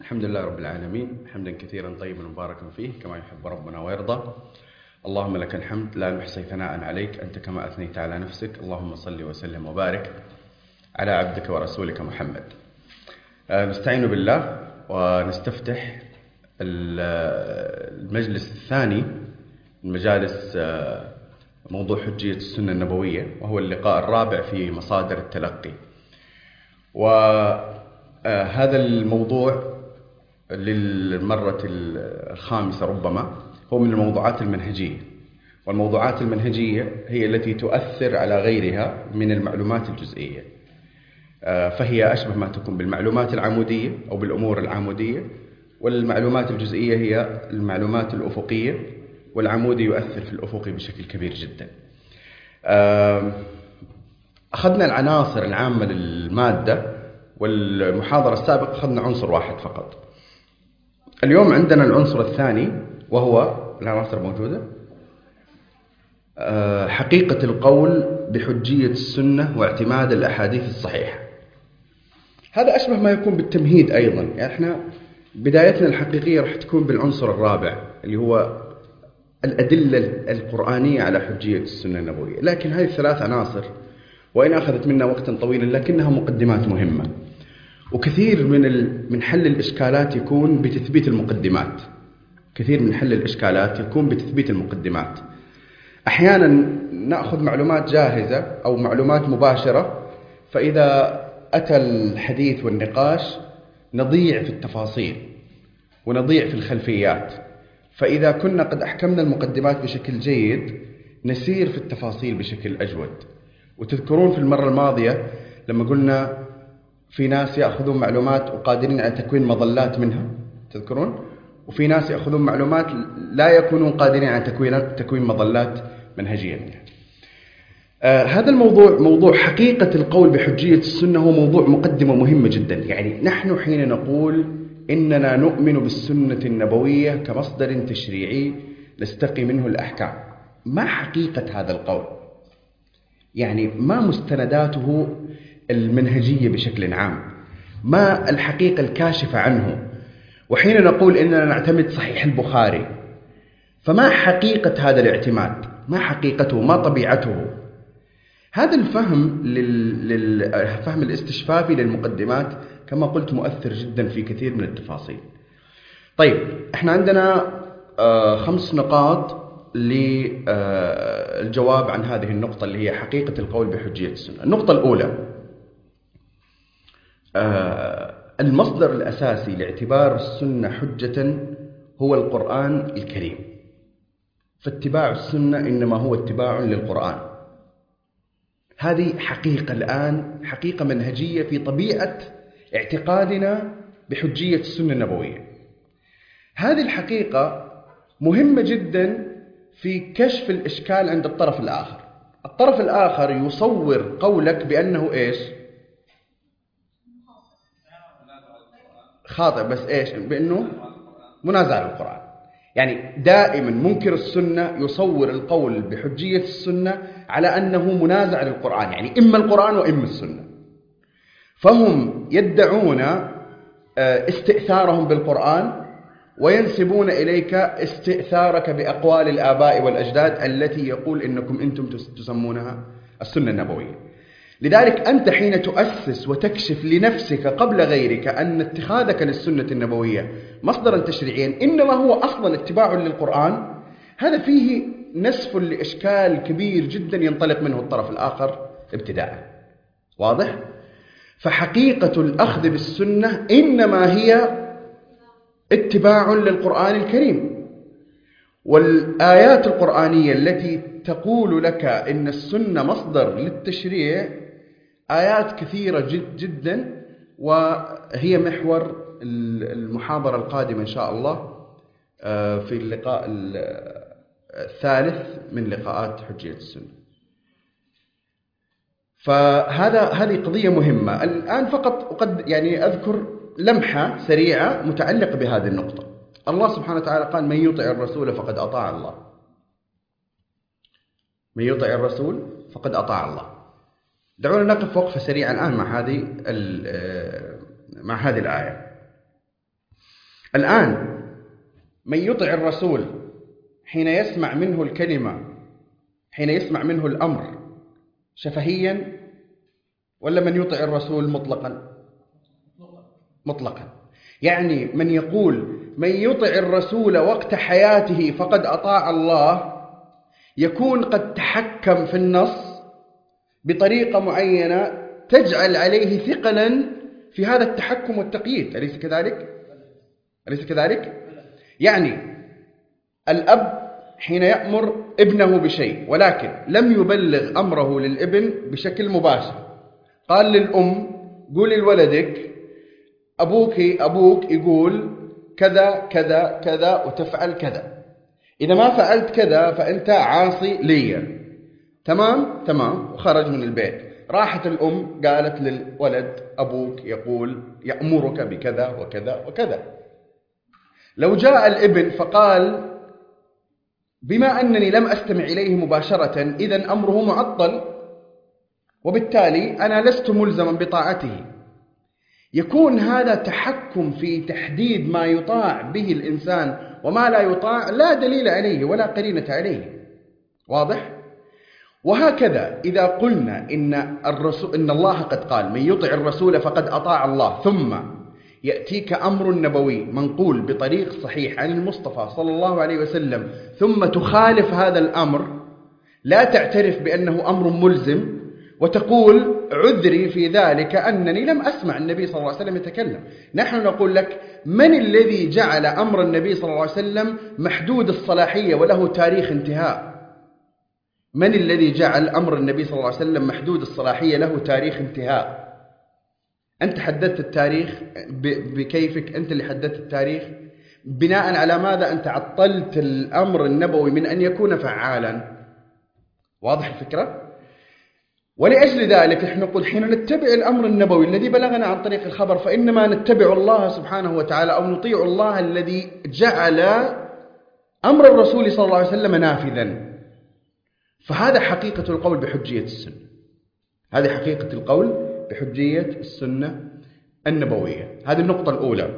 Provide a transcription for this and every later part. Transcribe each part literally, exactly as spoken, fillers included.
الحمد لله رب العالمين، حمدا كثيرا طيبا مباركا فيه كما يحب ربنا ويرضى. اللهم لك الحمد لا نحصي ثناء عليك أنت كما أثنيت على نفسك. اللهم صل وسلم وبارك على عبدك ورسولك محمد. نستعين بالله ونستفتح المجلس الثاني من مجالس موضوع حجية السنة النبوية، وهو اللقاء الرابع في مصادر التلقي. وهذا الموضوع للمرة الخامسة ربما هو من الموضوعات المنهجية، والموضوعات المنهجية هي التي تؤثر على غيرها من المعلومات الجزئية، فهي أشبه ما تكون بالمعلومات العمودية أو بالأمور العمودية، والمعلومات الجزئية هي المعلومات الأفقية، والعمودي يؤثر في الأفقي بشكل كبير جدا. أخذنا العناصر العامة للمادة، والمحاضرة السابقة أخذنا عنصر واحد فقط. اليوم عندنا العنصر الثاني، وهو العناصر موجودة حقيقة القول بحجية السنة واعتماد الأحاديث الصحيحة. هذا أشبه ما يكون بالتمهيد أيضا، يعني احنا بدايتنا الحقيقية رح تكون بالعنصر الرابع اللي هو الأدلة القرآنية على حجية السنة النبوية. لكن هذه الثلاث عناصر وإن أخذت منا وقتا طويلا لكنها مقدمات مهمة، وكثير من من حل الإشكالات يكون بتثبيت المقدمات. كثير من حل الإشكالات يكون بتثبيت المقدمات. أحيانا نأخذ معلومات جاهزة أو معلومات مباشرة، فإذا أتى الحديث والنقاش نضيع في التفاصيل ونضيع في الخلفيات، فإذا كنا قد أحكمنا المقدمات بشكل جيد نسير في التفاصيل بشكل أجود. وتذكرون في المرة الماضية لما قلنا في ناس يأخذون معلومات وقادرين على تكوين مظلات منها، تذكرون؟ وفي ناس يأخذون معلومات لا يكونون قادرين على تكوين تكوين مظلات منهجية منها. آه هذا الموضوع، موضوع حقيقة القول بحجية السنة، هو موضوع مقدمة مهمة جدا. يعني نحن حين نقول إننا نؤمن بالسنة النبوية كمصدر تشريعي نستقي منه الأحكام، ما حقيقة هذا القول؟ يعني ما مستنداته المنهجية بشكل عام؟ ما الحقيقة الكاشفة عنه؟ وحين نقول إننا نعتمد صحيح البخاري، فما حقيقة هذا الاعتماد؟ ما حقيقته؟ ما طبيعته؟ هذا الفهم لل... للفهم الاستشفافي للمقدمات كما قلت مؤثر جدا في كثير من التفاصيل. طيب، احنا عندنا آه خمس نقاط للجواب عن هذه النقطة اللي هي حقيقة القول بحجية السنة. النقطة الأولى، آه المصدر الأساسي لاعتبار السنة حجة هو القرآن الكريم، فاتباع السنة إنما هو اتباع للقرآن. هذه حقيقة الآن، حقيقة منهجية في طبيعة اعتقادنا بحجية السنة النبوية. هذه الحقيقة مهمة جدا في كشف الإشكال عند الطرف الآخر. الطرف الآخر يصور قولك بأنه إيش؟ خاطئ، بس إيش؟ بأنه منازع للقرآن. يعني دائما منكر السنة يصور القول بحجية السنة على أنه منازع للقرآن، يعني إما القرآن وإما السنة. فهم يدعون استئثارهم بالقرآن وينسبون إليك استئثارك بأقوال الآباء والأجداد التي يقول إنكم أنتم تسمونها السنة النبوية. لذلك أنت حين تؤسس وتكشف لنفسك قبل غيرك أن اتخاذك للسنة النبوية مصدرا تشريعيا إنما هو أصلا اتباع للقرآن، هذا فيه نسف لإشكال كبير جدا ينطلق منه الطرف الآخر ابتداء. واضح؟ فحقيقة الأخذ بالسنة إنما هي اتباع للقرآن الكريم، والآيات القرآنية التي تقول لك إن السنة مصدر للتشريع آيات كثيرة جد جدا، وهي محور المحاضرة القادمة إن شاء الله في اللقاء الثالث من لقاءات حجية السنة. فهذا هذه قضية مهمة. الآن فقط وقد يعني أذكر لمحة سريعة متعلقة بهذه النقطة. الله سبحانه وتعالى قال: من يطع الرسول فقد أطاع الله. من يطع الرسول فقد أطاع الله. دعونا نقف وقفة سريعة الآن مع هذه مع هذه الآية. الآن من يطع الرسول حين يسمع منه الكلمة، حين يسمع منه الأمر شفهيا، ولا من يطع الرسول مطلقا؟ مطلقا. يعني من يقول من يطع الرسول وقت حياته فقد أطاع الله يكون قد تحكم في النص بطريقة معينة تجعل عليه ثقلا في هذا التحكم والتقييد، أليس كذلك؟ أليس كذلك؟ يعني الأب حين يأمر ابنه بشيء ولكن لم يبلغ أمره للابن بشكل مباشر، قال للأم قولي لولدك أبوك أبوك يقول كذا كذا كذا وتفعل كذا، إذا ما فعلت كذا فأنت عاصي لي. تمام تمام. وخرج من البيت، راحت الأم قالت للولد أبوك يقول يأمرك بكذا وكذا وكذا. لو جاء الابن فقال بما أنني لم أستمع إليه مباشرة إذن أمره معطل وبالتالي أنا لست ملزما بطاعته، يكون هذا تحكم في تحديد ما يطاع به الإنسان وما لا يطاع، لا دليل عليه ولا قرينة عليه. واضح؟ وهكذا إذا قلنا إن, الرسول إن الله قد قال من يطع الرسول فقد أطاع الله، ثم يأتيك أمر نبوي منقول بطريق صحيح عن المصطفى صلى الله عليه وسلم ثم تخالف هذا الأمر، لا تعترف بأنه أمر ملزم وتقول عذري في ذلك أنني لم أسمع النبي صلى الله عليه وسلم يتكلم. نحن نقول لك من الذي جعل أمر النبي صلى الله عليه وسلم محدود الصلاحية وله تاريخ انتهاء؟ من الذي جعل أمر النبي صلى الله عليه وسلم محدود الصلاحية له تاريخ انتهاء؟ أنت حددت التاريخ بكيفك، أنت اللي حددت التاريخ. بناء على ماذا أنت عطلت الأمر النبوي من أن يكون فعالا؟ واضح الفكرة؟ ولأجل ذلك نحن نقول حين نتبع الأمر النبوي الذي بلغنا عن طريق الخبر فإنما نتبع الله سبحانه وتعالى أو نطيع الله الذي جعل أمر الرسول صلى الله عليه وسلم نافذا. فهذا حقيقة القول بحجية السنة، هذه حقيقة القول بحجية السنة النبوية. هذه النقطة الأولى.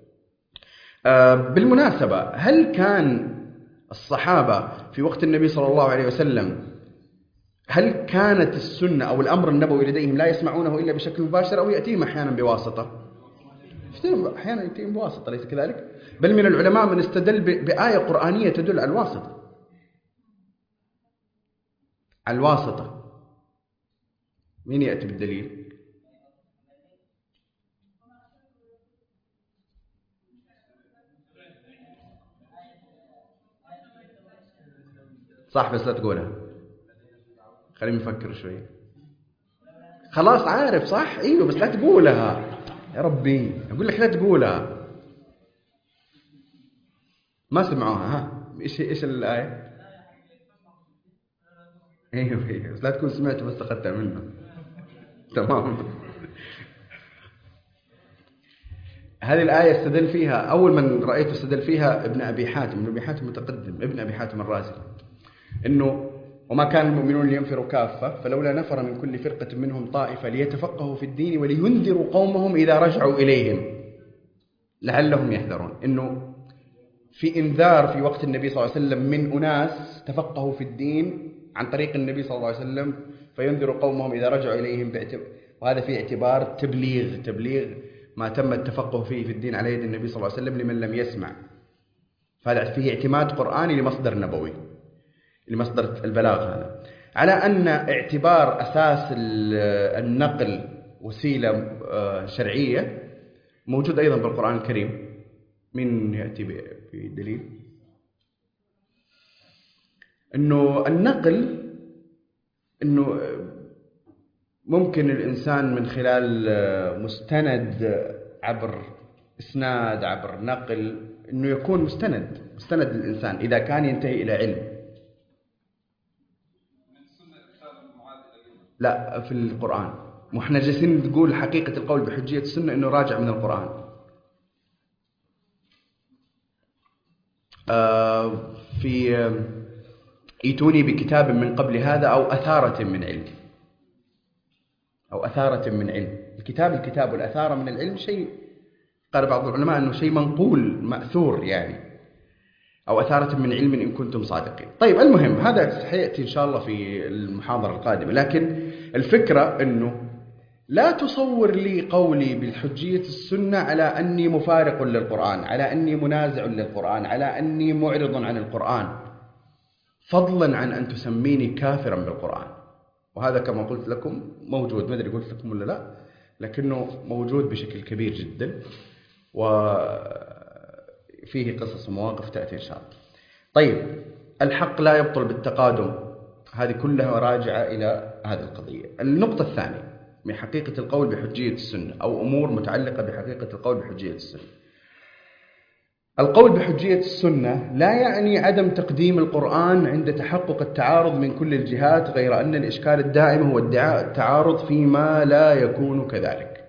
آه بالمناسبة، هل كان الصحابة في وقت النبي صلى الله عليه وسلم هل كانت السنة أو الأمر النبوي لديهم لا يسمعونه إلا بشكل مباشر أو يأتيهم أحيانا بواسطة؟ أحيانا يأتيهم بواسطة، ليس كذلك؟ بل من العلماء من استدل بآية قرآنية تدل على الواسطة، على الواسطة. مين يأتي بالدليل؟ صح، بس لا تقولها، خليني نفكر شوي. خلاص عارف صح، ايوه بس لا تقولها يا ربي، اقول لك لا تقولها. ما سمعوها؟ ها ايش ايش الآية؟ ايوه ايوه بس لا تكون سمعت بس اخذتها منه. تمام. هذه الآية استدل فيها، أول من رأيته استدل فيها ابن أبي حاتم، ابن أبي حاتم متقدم، ابن أبي حاتم الرازي، إنه وما كان المؤمنون لينفروا كافة فلولا نفر من كل فرقة منهم طائفة ليتفقهوا في الدين ولينذروا قومهم إذا رجعوا إليهم لعلهم يحذرون. إنه في إنذار في وقت النبي صلى الله عليه وسلم من أناس تفقهوا في الدين عن طريق النبي صلى الله عليه وسلم فينذروا قومهم إذا رجعوا إليهم، وهذا في اعتبار تبليغ تبليغ ما تم التفقه فيه في الدين على يد النبي صلى الله عليه وسلم لمن لم يسمع. فهذا فيه اعتماد قرآني لمصدر نبوي، لمصدر البلاغ هذا، على أن اعتبار أساس النقل وسيلة شرعية موجود أيضا بالقرآن الكريم. من يأتي بدليل أنه النقل أنه ممكن الإنسان من خلال مستند عبر إسناد عبر نقل أنه يكون مستند مستند للإنسان إذا كان ينتهي إلى علم. لا، في القرآن. وإحنا جالسين نقول حقيقة القول بحجية السنة إنه راجع من القرآن. آه في آه ايتوني بكتاب من قبل هذا أو أثارة من علم، أو أثارة من علم. الكتاب الكتاب والأثارة من العلم شيء قال بعض العلماء أنه شيء منقول مأثور يعني، أو أثارة من علم إن كنتم صادقين. طيب المهم هذا سيأتي إن شاء الله في المحاضرة القادمة، لكن الفكرة أنه لا تصور لي قولي بالحجية السنة على أني مفارق للقرآن، على أني منازع للقرآن، على أني معرض عن القرآن، فضلا عن أن تسميني كافرا بالقرآن. وهذا كما قلت لكم موجود، ما أدري قلت لكم ولا لا، لكنه موجود بشكل كبير جدا، وفيه قصص ومواقف تأتي إن شاء الله. طيب الحق لا يبطل بالتقادم، هذه كلها راجعة إلى هذه القضية. النقطة الثانية من حقيقة القول بحجية السنة، أو أمور متعلقة بحقيقة القول بحجية السنة. القول بحجية السنة لا يعني عدم تقديم القرآن عند تحقق التعارض من كل الجهات، غير أن الإشكال الدائم هو ادعاء التعارض فيما لا يكون كذلك.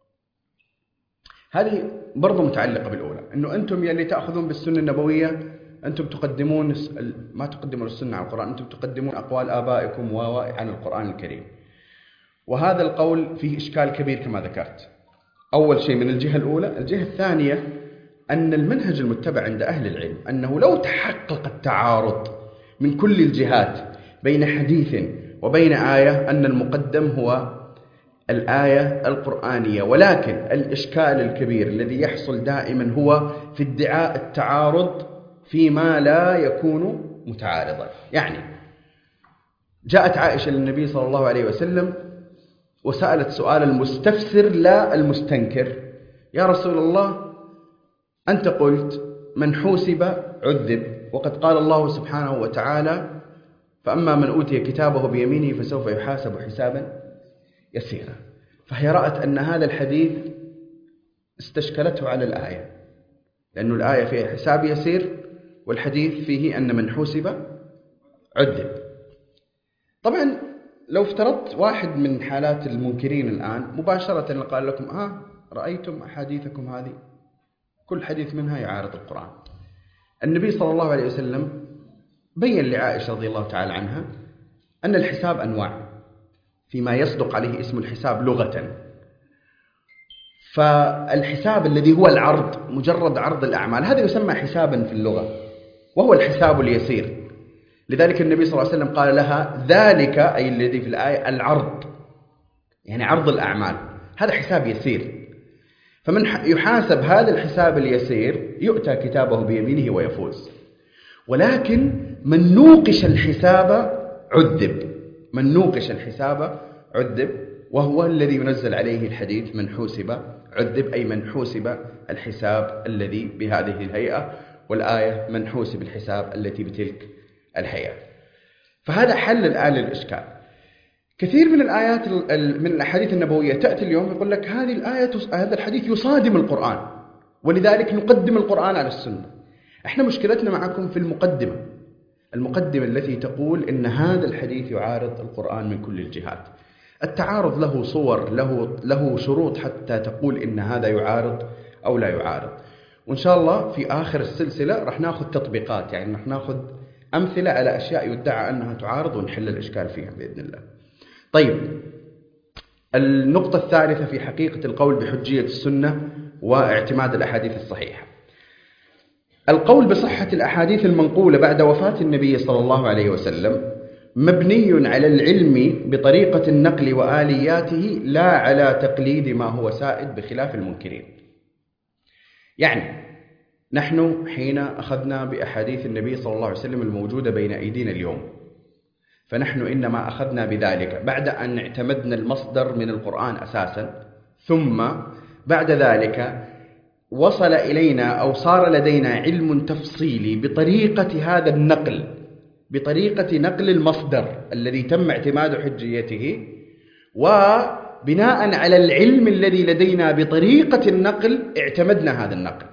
هذه برضو متعلقة بالأولى، أنه أنتم يلي تأخذون بالسنة النبوية أنتم تقدمون ما تقدمون السنة على القرآن، أنتم تقدمون أقوال آبائكم عن القرآن الكريم. وهذا القول فيه إشكال كبير كما ذكرت. أول شيء من الجهة الأولى. الجهة الثانية أن المنهج المتبع عند أهل العلم أنه لو تحقق التعارض من كل الجهات بين حديث وبين آية، أن المقدم هو الآية القرآنية، ولكن الإشكال الكبير الذي يحصل دائما هو في ادعاء التعارض فيما لا يكون متعارضا. يعني جاءت عائشة للنبي صلى الله عليه وسلم وسألت سؤال المستفسر لا المستنكر: يا رسول الله، أنت قلت من حوسب عذب، وقد قال الله سبحانه وتعالى: فأما من أوتي كتابه بيمينه فسوف يحاسب حسابا يسيرا. فهي رأت أن هذا الحديث استشكلته على الآية، لأن الآية فيها حساب يسير والحديث فيه أن من حوسب عذب. طبعا لو افترضت واحد من حالات المنكرين الآن مباشرة قال لكم: ها رأيتم أحاديثكم هذه كل حديث منها يعارض القرآن. النبي صلى الله عليه وسلم بين لعائشة رضي الله تعالى عنها أن الحساب أنواع، فيما يصدق عليه اسم الحساب لغة. فالحساب الذي هو العرض، مجرد عرض الأعمال، هذا يسمى حسابا في اللغة، وهو الحساب اليسير. لذلك النبي صلى الله عليه وسلم قال لها: ذلك أي الذي في الآية العرض، يعني عرض الأعمال، هذا حساب يسير. فمن يحاسب هذا الحساب اليسير يؤتى كتابه بيمينه ويفوز. ولكن من نوقش الحساب عذب، من نوقش الحساب عذب، وهو الذي ينزل عليه الحديث: من حوسب عذب، أي من حوسب الحساب الذي بهذه الهيئة، والآية من حوسب الحساب التي بتلك الهيئة. فهذا حل الآن للإشكال. كثير من الآيات من الأحاديث النبوية تأتي اليوم يقول لك هذه الآية هذا الحديث يصادم القرآن، ولذلك نقدم القرآن على السنة. احنا مشكلتنا معكم في المقدمة، المقدمة التي تقول إن هذا الحديث يعارض القرآن من كل الجهات. التعارض له صور، له له شروط حتى تقول إن هذا يعارض أو لا يعارض. وإن شاء الله في آخر السلسلة راح ناخذ تطبيقات، يعني راح ناخذ أمثلة على أشياء يدعى أنها تعارض ونحل الإشكال فيها بإذن الله. طيب النقطة الثالثة في حقيقة القول بحجية السنة واعتماد الأحاديث الصحيحة. القول بصحة الأحاديث المنقولة بعد وفاة النبي صلى الله عليه وسلم مبني على العلم بطريقة النقل وآلياته، لا على تقليد ما هو سائد بخلاف المنكرين. يعني نحن حين أخذنا بأحاديث النبي صلى الله عليه وسلم الموجودة بين أيدينا اليوم، فنحن إنما أخذنا بذلك بعد أن اعتمدنا المصدر من القرآن أساسا، ثم بعد ذلك وصل إلينا أو صار لدينا علم تفصيلي بطريقة هذا النقل، بطريقة نقل المصدر الذي تم اعتماد حجيته، وبناء على العلم الذي لدينا بطريقة النقل اعتمدنا هذا النقل.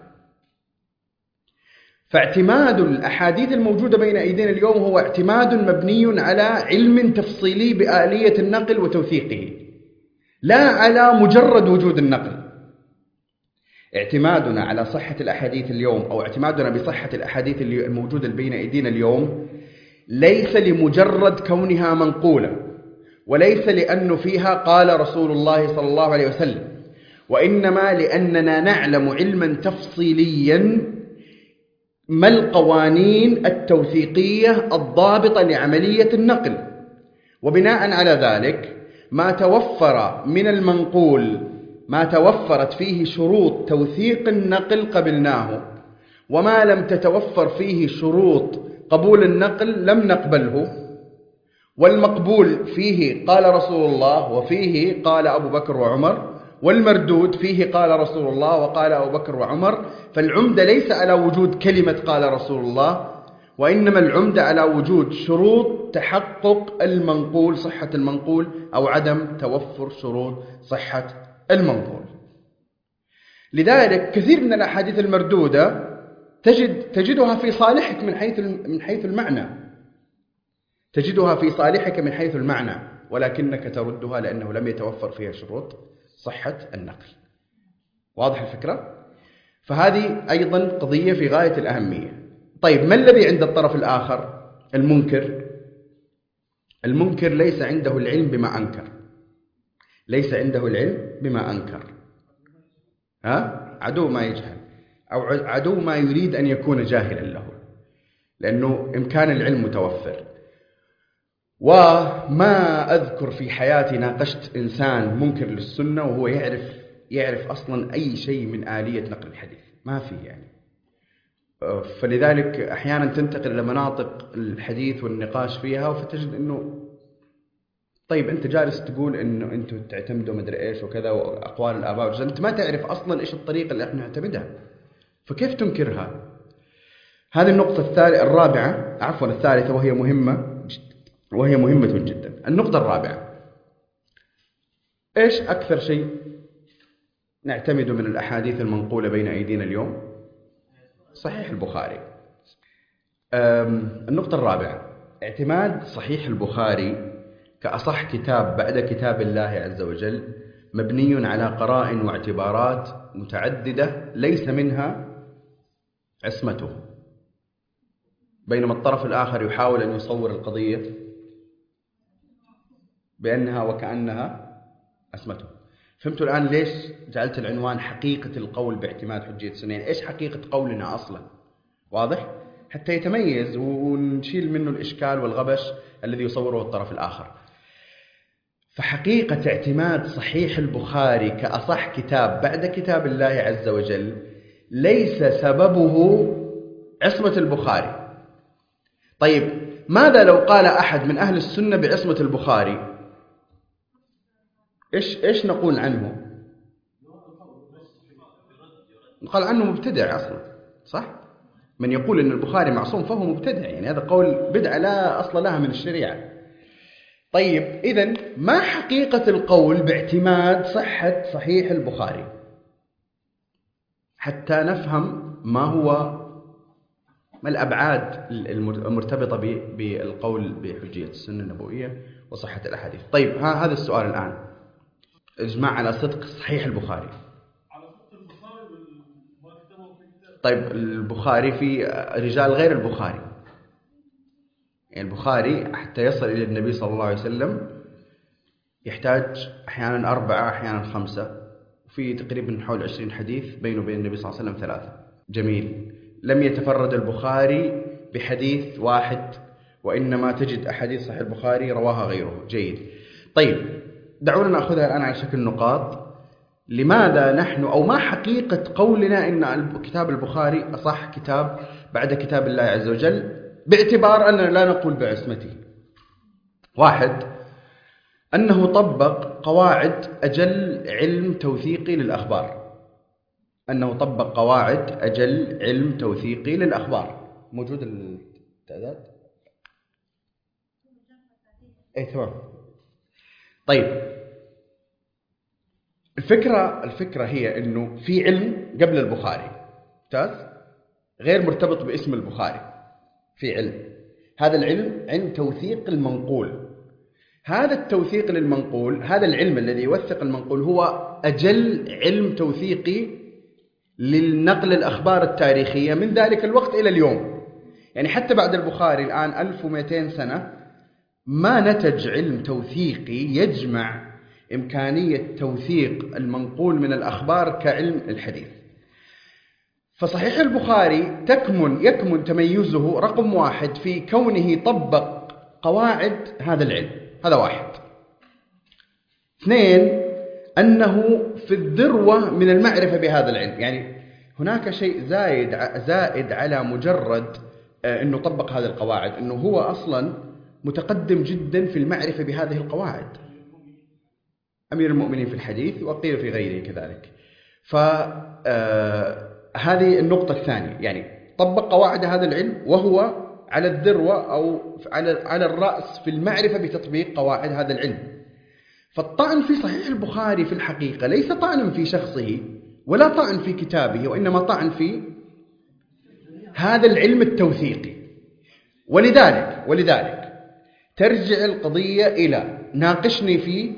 فاعتماد الأحاديث الموجودة بين أيدينا اليوم هو اعتماد مبني على علم تفصيلي بآلية النقل وتوثيقه، لا على مجرد وجود النقل. اعتمادنا على صحة الأحاديث اليوم، أو اعتمادنا بصحة الأحاديث الموجودة بين أيدينا اليوم، ليس لمجرد كونها منقولة، وليس لأنه فيها قال رسول الله صلى الله عليه وسلم، وإنما لأننا نعلم علما تفصيليا ما القوانين التوثيقية الضابطة لعملية النقل، وبناء على ذلك ما توفر من المنقول ما توفرت فيه شروط توثيق النقل قبلناه، وما لم تتوفر فيه شروط قبول النقل لم نقبله. والمقبول فيه قال رسول الله وفيه قال أبو بكر وعمر، والمردود فيه قال رسول الله وقال أبو بكر وعمر. فالعمدة ليس على وجود كلمة قال رسول الله، وإنما العمدة على وجود شروط تحقق المنقول، صحة المنقول، أو عدم توفر شروط صحة المنقول. لذلك كثير من الأحاديث المردودة تجد تجدها في صالحك من حيث من حيث المعنى، تجدها في صالحك من حيث المعنى، ولكنك تردها لأنه لم يتوفر فيها شروط صحة النقل. واضح الفكرة؟ فهذه أيضا قضية في غاية الأهمية. طيب، ما الذي عند الطرف الآخر؟ المنكر. المنكر ليس عنده العلم بما أنكر، ليس عنده العلم بما أنكر، ها؟ عدو ما يجهل، أو عدو ما يريد أن يكون جاهلا له، لأنه إمكان العلم متوفر. وما أذكر في حياتي ناقشت إنسان منكر للسنة وهو يعرف يعرف أصلا أي شيء من آلية نقل الحديث، ما في يعني. فلذلك أحيانا تنتقل إلى مناطق الحديث والنقاش فيها، فتجد أنه طيب أنت جالس تقول أنه أنتم تعتمدوا مدري إيش وكذا وأقوال الآباء والجدود، أنت ما تعرف أصلا إيش الطريقة اللي إحنا نعتمدها، فكيف تنكرها؟ هذه النقطة الثالثة الرابعة عفوا الثالثة وهي مهمة وهي مهمة جدا. النقطة الرابعة، إيش أكثر شيء نعتمد من الأحاديث المنقولة بين أيدينا اليوم؟ صحيح البخاري. النقطة الرابعة، اعتماد صحيح البخاري كأصح كتاب بعد كتاب الله عز وجل مبني على قرائن واعتبارات متعددة ليس منها عصمته، بينما الطرف الآخر يحاول أن يصور القضية بأنها وكأنها عصمته. فهمتوا الآن ليش جعلت العنوان حقيقة القول باعتماد حجية السنين؟ إيش حقيقة قولنا أصلا؟ واضح؟ حتى يتميز ونشيل منه الإشكال والغبش الذي يصوره الطرف الآخر. فحقيقة اعتماد صحيح البخاري كأصح كتاب بعد كتاب الله عز وجل ليس سببه عصمة البخاري. طيب، ماذا لو قال أحد من أهل السنة بعصمة البخاري؟ إيش إيش نقول عنه؟ نقال عنه مبتدع أصلا، صح؟ من يقول أن البخاري معصوم فهو مبتدع، يعني هذا قول بدعة لا أصل لها من الشريعة. طيب، إذن ما حقيقة القول باعتماد صحة صحيح البخاري حتى نفهم ما هو ما الأبعاد المرتبطة بالقول بحجية السنة النبوية وصحة الأحاديث. طيب، ها هذا السؤال الآن، إجماع على صدق صحيح البخاري. طيب، البخاري في رجال غير البخاري، يعني البخاري حتى يصل إلى النبي صلى الله عليه وسلم يحتاج أحيانا أربعة أحيانا خمسة، وفي تقريبا حول عشرين حديث بينه وبين النبي صلى الله عليه وسلم ثلاثة. جميل. لم يتفرد البخاري بحديث واحد، وإنما تجد أحاديث صحيح البخاري رواها غيره. جيد. طيب، دعونا نأخذها الآن على شكل نقاط. لماذا نحن أو ما حقيقة قولنا إن كتاب البخاري أصح كتاب بعد كتاب الله عز وجل باعتبار أننا لا نقول بعصمته؟ واحد، أنه طبق قواعد أجل علم توثيقي للأخبار. أنه طبق قواعد أجل علم توثيقي للأخبار. موجود التعداد؟ إيه تمام. طيب، الفكرة الفكرة هي أنه في علم قبل البخاري ممتاز غير مرتبط باسم البخاري، في علم، هذا العلم علم توثيق المنقول. هذا التوثيق للمنقول، هذا العلم الذي يوثق المنقول هو أجل علم توثيقي للنقل الأخبار التاريخية من ذلك الوقت إلى اليوم. يعني حتى بعد البخاري الآن ألف ومئتين سنة ما نتج علم توثيقي يجمع إمكانية توثيق المنقول من الأخبار كعلم الحديث. فصحيح البخاري تكمن يكمن تميزه رقم واحد في كونه طبق قواعد هذا العلم، هذا واحد. اثنين، أنه في الذروة من المعرفة بهذا العلم، يعني هناك شيء زايد زائد على مجرد أنه طبق هذه القواعد، أنه هو أصلا متقدم جدا في المعرفة بهذه القواعد، أمير المؤمنين في الحديث وقيل في غيره كذلك. فهذه النقطة الثانية، يعني طبق قواعد هذا العلم وهو على الذروة أو على على الرأس في المعرفة بتطبيق قواعد هذا العلم. فالطعن في صحيح البخاري في الحقيقة ليس طعنا في شخصه ولا طعن في كتابه، وإنما طعن في هذا العلم التوثيقي. ولذلك ولذلك ترجع القضية إلى ناقشني في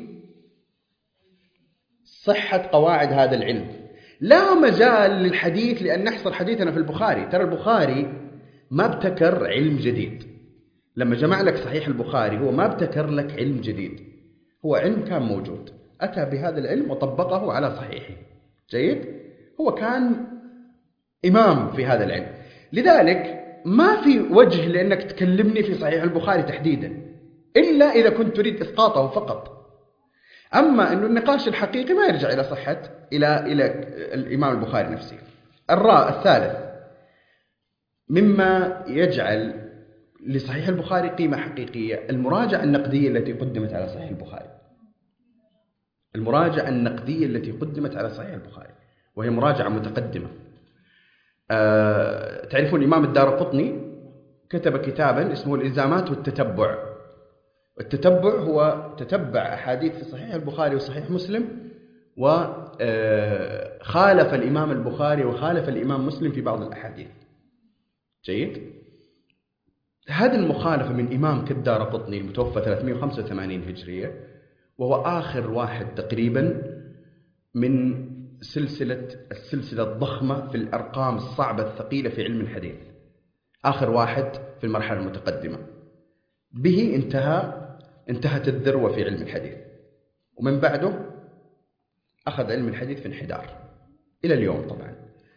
صحة قواعد هذا العلم. لا مجال للحديث لأن نحصر حديثنا في البخاري. ترى البخاري ما ابتكر علم جديد، لما جمع لك صحيح البخاري هو ما ابتكر لك علم جديد، هو علم كان موجود، أتى بهذا العلم وطبقه على صحيحه. جيد؟ هو كان إمام في هذا العلم، لذلك ما في وجه لأنك تكلمني في صحيح البخاري تحديدا إلا إذا كنت تريد إسقاطه فقط. أما أن النقاش الحقيقي ما يرجع إلى صحة إلى إلى الإمام البخاري نفسه. الراء الثالث مما يجعل لصحيح البخاري قيمة حقيقية المراجعة النقدية التي قدمت على صحيح البخاري. المراجعة النقدية التي قدمت على صحيح البخاري وهي مراجعة متقدمة. أه تعرفون الإمام الدارقطني كتب كتابا اسمه الإلزامات والتتبع. التتبع هو تتبع أحاديث في صحيح البخاري وصحيح مسلم، وخالف الإمام البخاري وخالف الإمام مسلم في بعض الأحاديث. جيد؟ هذه المخالفة من إمام كالدارقطني المتوفى ثلاثمائة وخمسة وثمانين هجرية، وهو آخر واحد تقريبا من سلسلة السلسلة الضخمة في الأرقام الصعبة الثقيلة في علم الحديث، آخر واحد في المرحلة المتقدمة. به انتهى انتهت الذروة في علم الحديث، ومن بعده أخذ علم الحديث في انحدار إلى اليوم. طبعا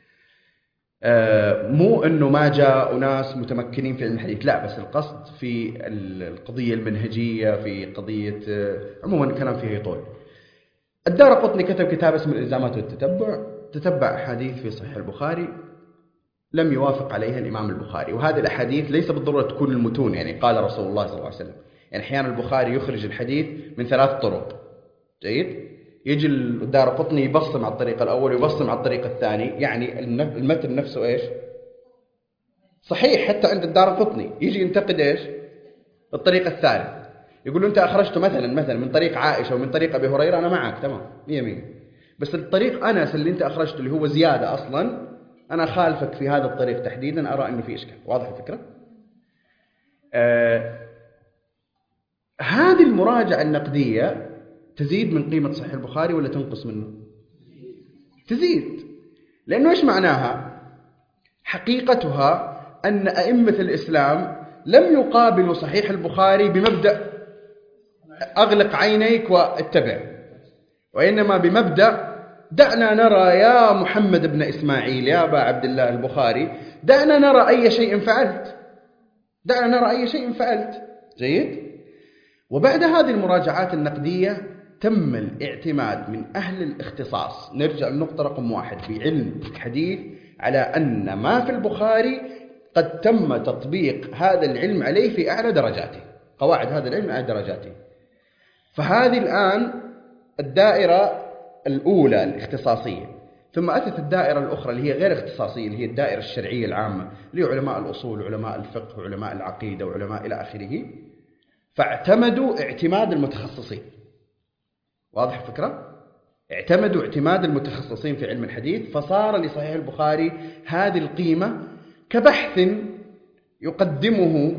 آه مو أنه ما جاء ناس متمكنين في علم الحديث، لا، بس القصد في القضية المنهجية، في قضية آه عموما الكلام فيه يطول. الدارقطني كتب كتاب اسمه الإلزامات والتتبع، تتبع أحاديث في صحيح البخاري لم يوافق عليها الإمام البخاري، وهذه الأحاديث ليس بالضرورة تكون المتون، يعني قال رسول الله صلى الله عليه وسلم، يعني أحيانا البخاري يخرج الحديث من ثلاث طرق. جيد؟ يجي الدارقطني يبصم على الطريق الأول ويبصم على الطريق الثاني، يعني المتن نفسه إيش؟ صحيح حتى عند الدارقطني. يجي ينتقد إيش؟ الطريق الثالث، يقول له أنت أخرجته مثلا مثلا من طريق عائشة ومن طريق أبي هريرة، أنا معك تمام مية مية، بس الطريق أنس اللي أنت أخرجته اللي هو زيادة أصلا أنا خالفك في هذا الطريق تحديدا، أرى أنه في إشكال. واضح الفكرة؟ آه هذه المراجعة النقدية تزيد من قيمة صحيح البخاري ولا تنقص منه؟ تزيد. لأنه إيش معناها؟ حقيقتها أن أئمة الإسلام لم يقابلوا صحيح البخاري بمبدأ أغلق عينيك واتبع، وإنما بمبدأ دعنا نرى يا محمد بن إسماعيل يا أبا عبد الله البخاري، دعنا نرى أي شيء فعلت، دعنا نرى أي شيء فعلت. جيد؟ وبعد هذه المراجعات النقدية تم الاعتماد من أهل الاختصاص، نرجع للنقطة رقم واحد في علم الحديث، على أن ما في البخاري قد تم تطبيق هذا العلم عليه في أعلى درجاته، قواعد هذا العلم أعلى درجاته. فهذه الآن الدائرة الأولى الاختصاصية، ثم أتت الدائرة الأخرى اللي هي غير اختصاصية، اللي هي الدائرة الشرعية العامة، اللي هي علماء الأصول وعلماء الفقه وعلماء العقيدة وعلماء إلى آخره، فاعتمدوا اعتماد المتخصصين. واضح الفكرة؟ اعتمدوا اعتماد المتخصصين في علم الحديث، فصار لصحيح البخاري هذه القيمة كبحث يقدمه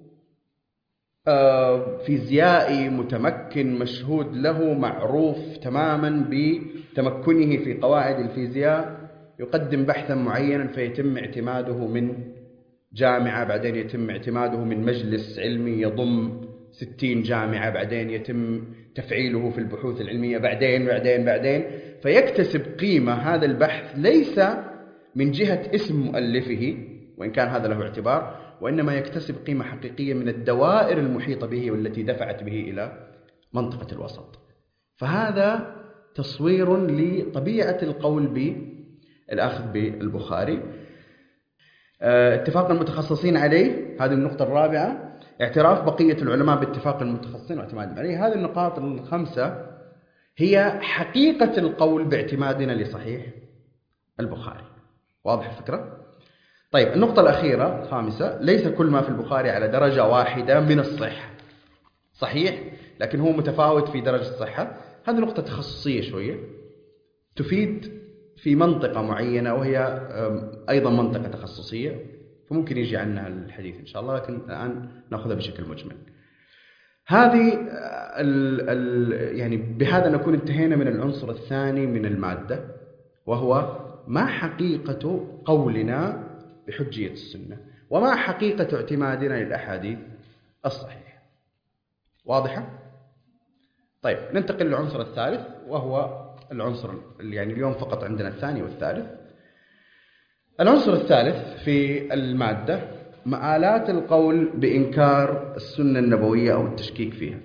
فيزيائي متمكن مشهود له، معروف تماما بتمكنه في قواعد الفيزياء، يقدم بحثا معينا فيتم اعتماده من جامعة، بعدين يتم اعتماده من مجلس علمي يضم ستين جامعة، بعدين يتم تفعيله في البحوث العلمية، بعدين بعدين بعدين فيكتسب قيمة هذا البحث ليس من جهة اسم مؤلفه وإن كان هذا له اعتبار، وإنما يكتسب قيمة حقيقية من الدوائر المحيطة به والتي دفعت به إلى منطقة الوسط. فهذا تصوير لطبيعة القول بالأخذ بالبخاري. اتفاق المتخصصين عليه، هذه النقطة الرابعة. اعتراف بقية العلماء باتفاق المتخصصين واعتمادهم عليه. هذه النقاط الخمسة هي حقيقة القول باعتمادنا لصحيح البخاري. واضح الفكرة؟ طيب، النقطة الأخيرة الخامسة: ليس كل ما في البخاري على درجة واحدة من الصحة. صحيح، لكن هو متفاوت في درجة الصحة. هذه نقطة تخصصية شوية تفيد في منطقة معينة، وهي أيضا منطقة تخصصية، فممكن يجي عنها الحديث إن شاء الله، لكن الآن نأخذها بشكل مجمل. هذه ال ال يعني بهذا نكون انتهينا من العنصر الثاني من المادة، وهو ما حقيقة قولنا بحجية السنة وما حقيقة اعتمادنا للأحاديث الصحيحة. واضحة؟ طيب، ننتقل للعنصر الثالث، وهو العنصر اللي يعني اليوم فقط عندنا الثاني والثالث. العنصر الثالث في المادة: مآلات القول بإنكار السنة النبوية أو التشكيك فيها.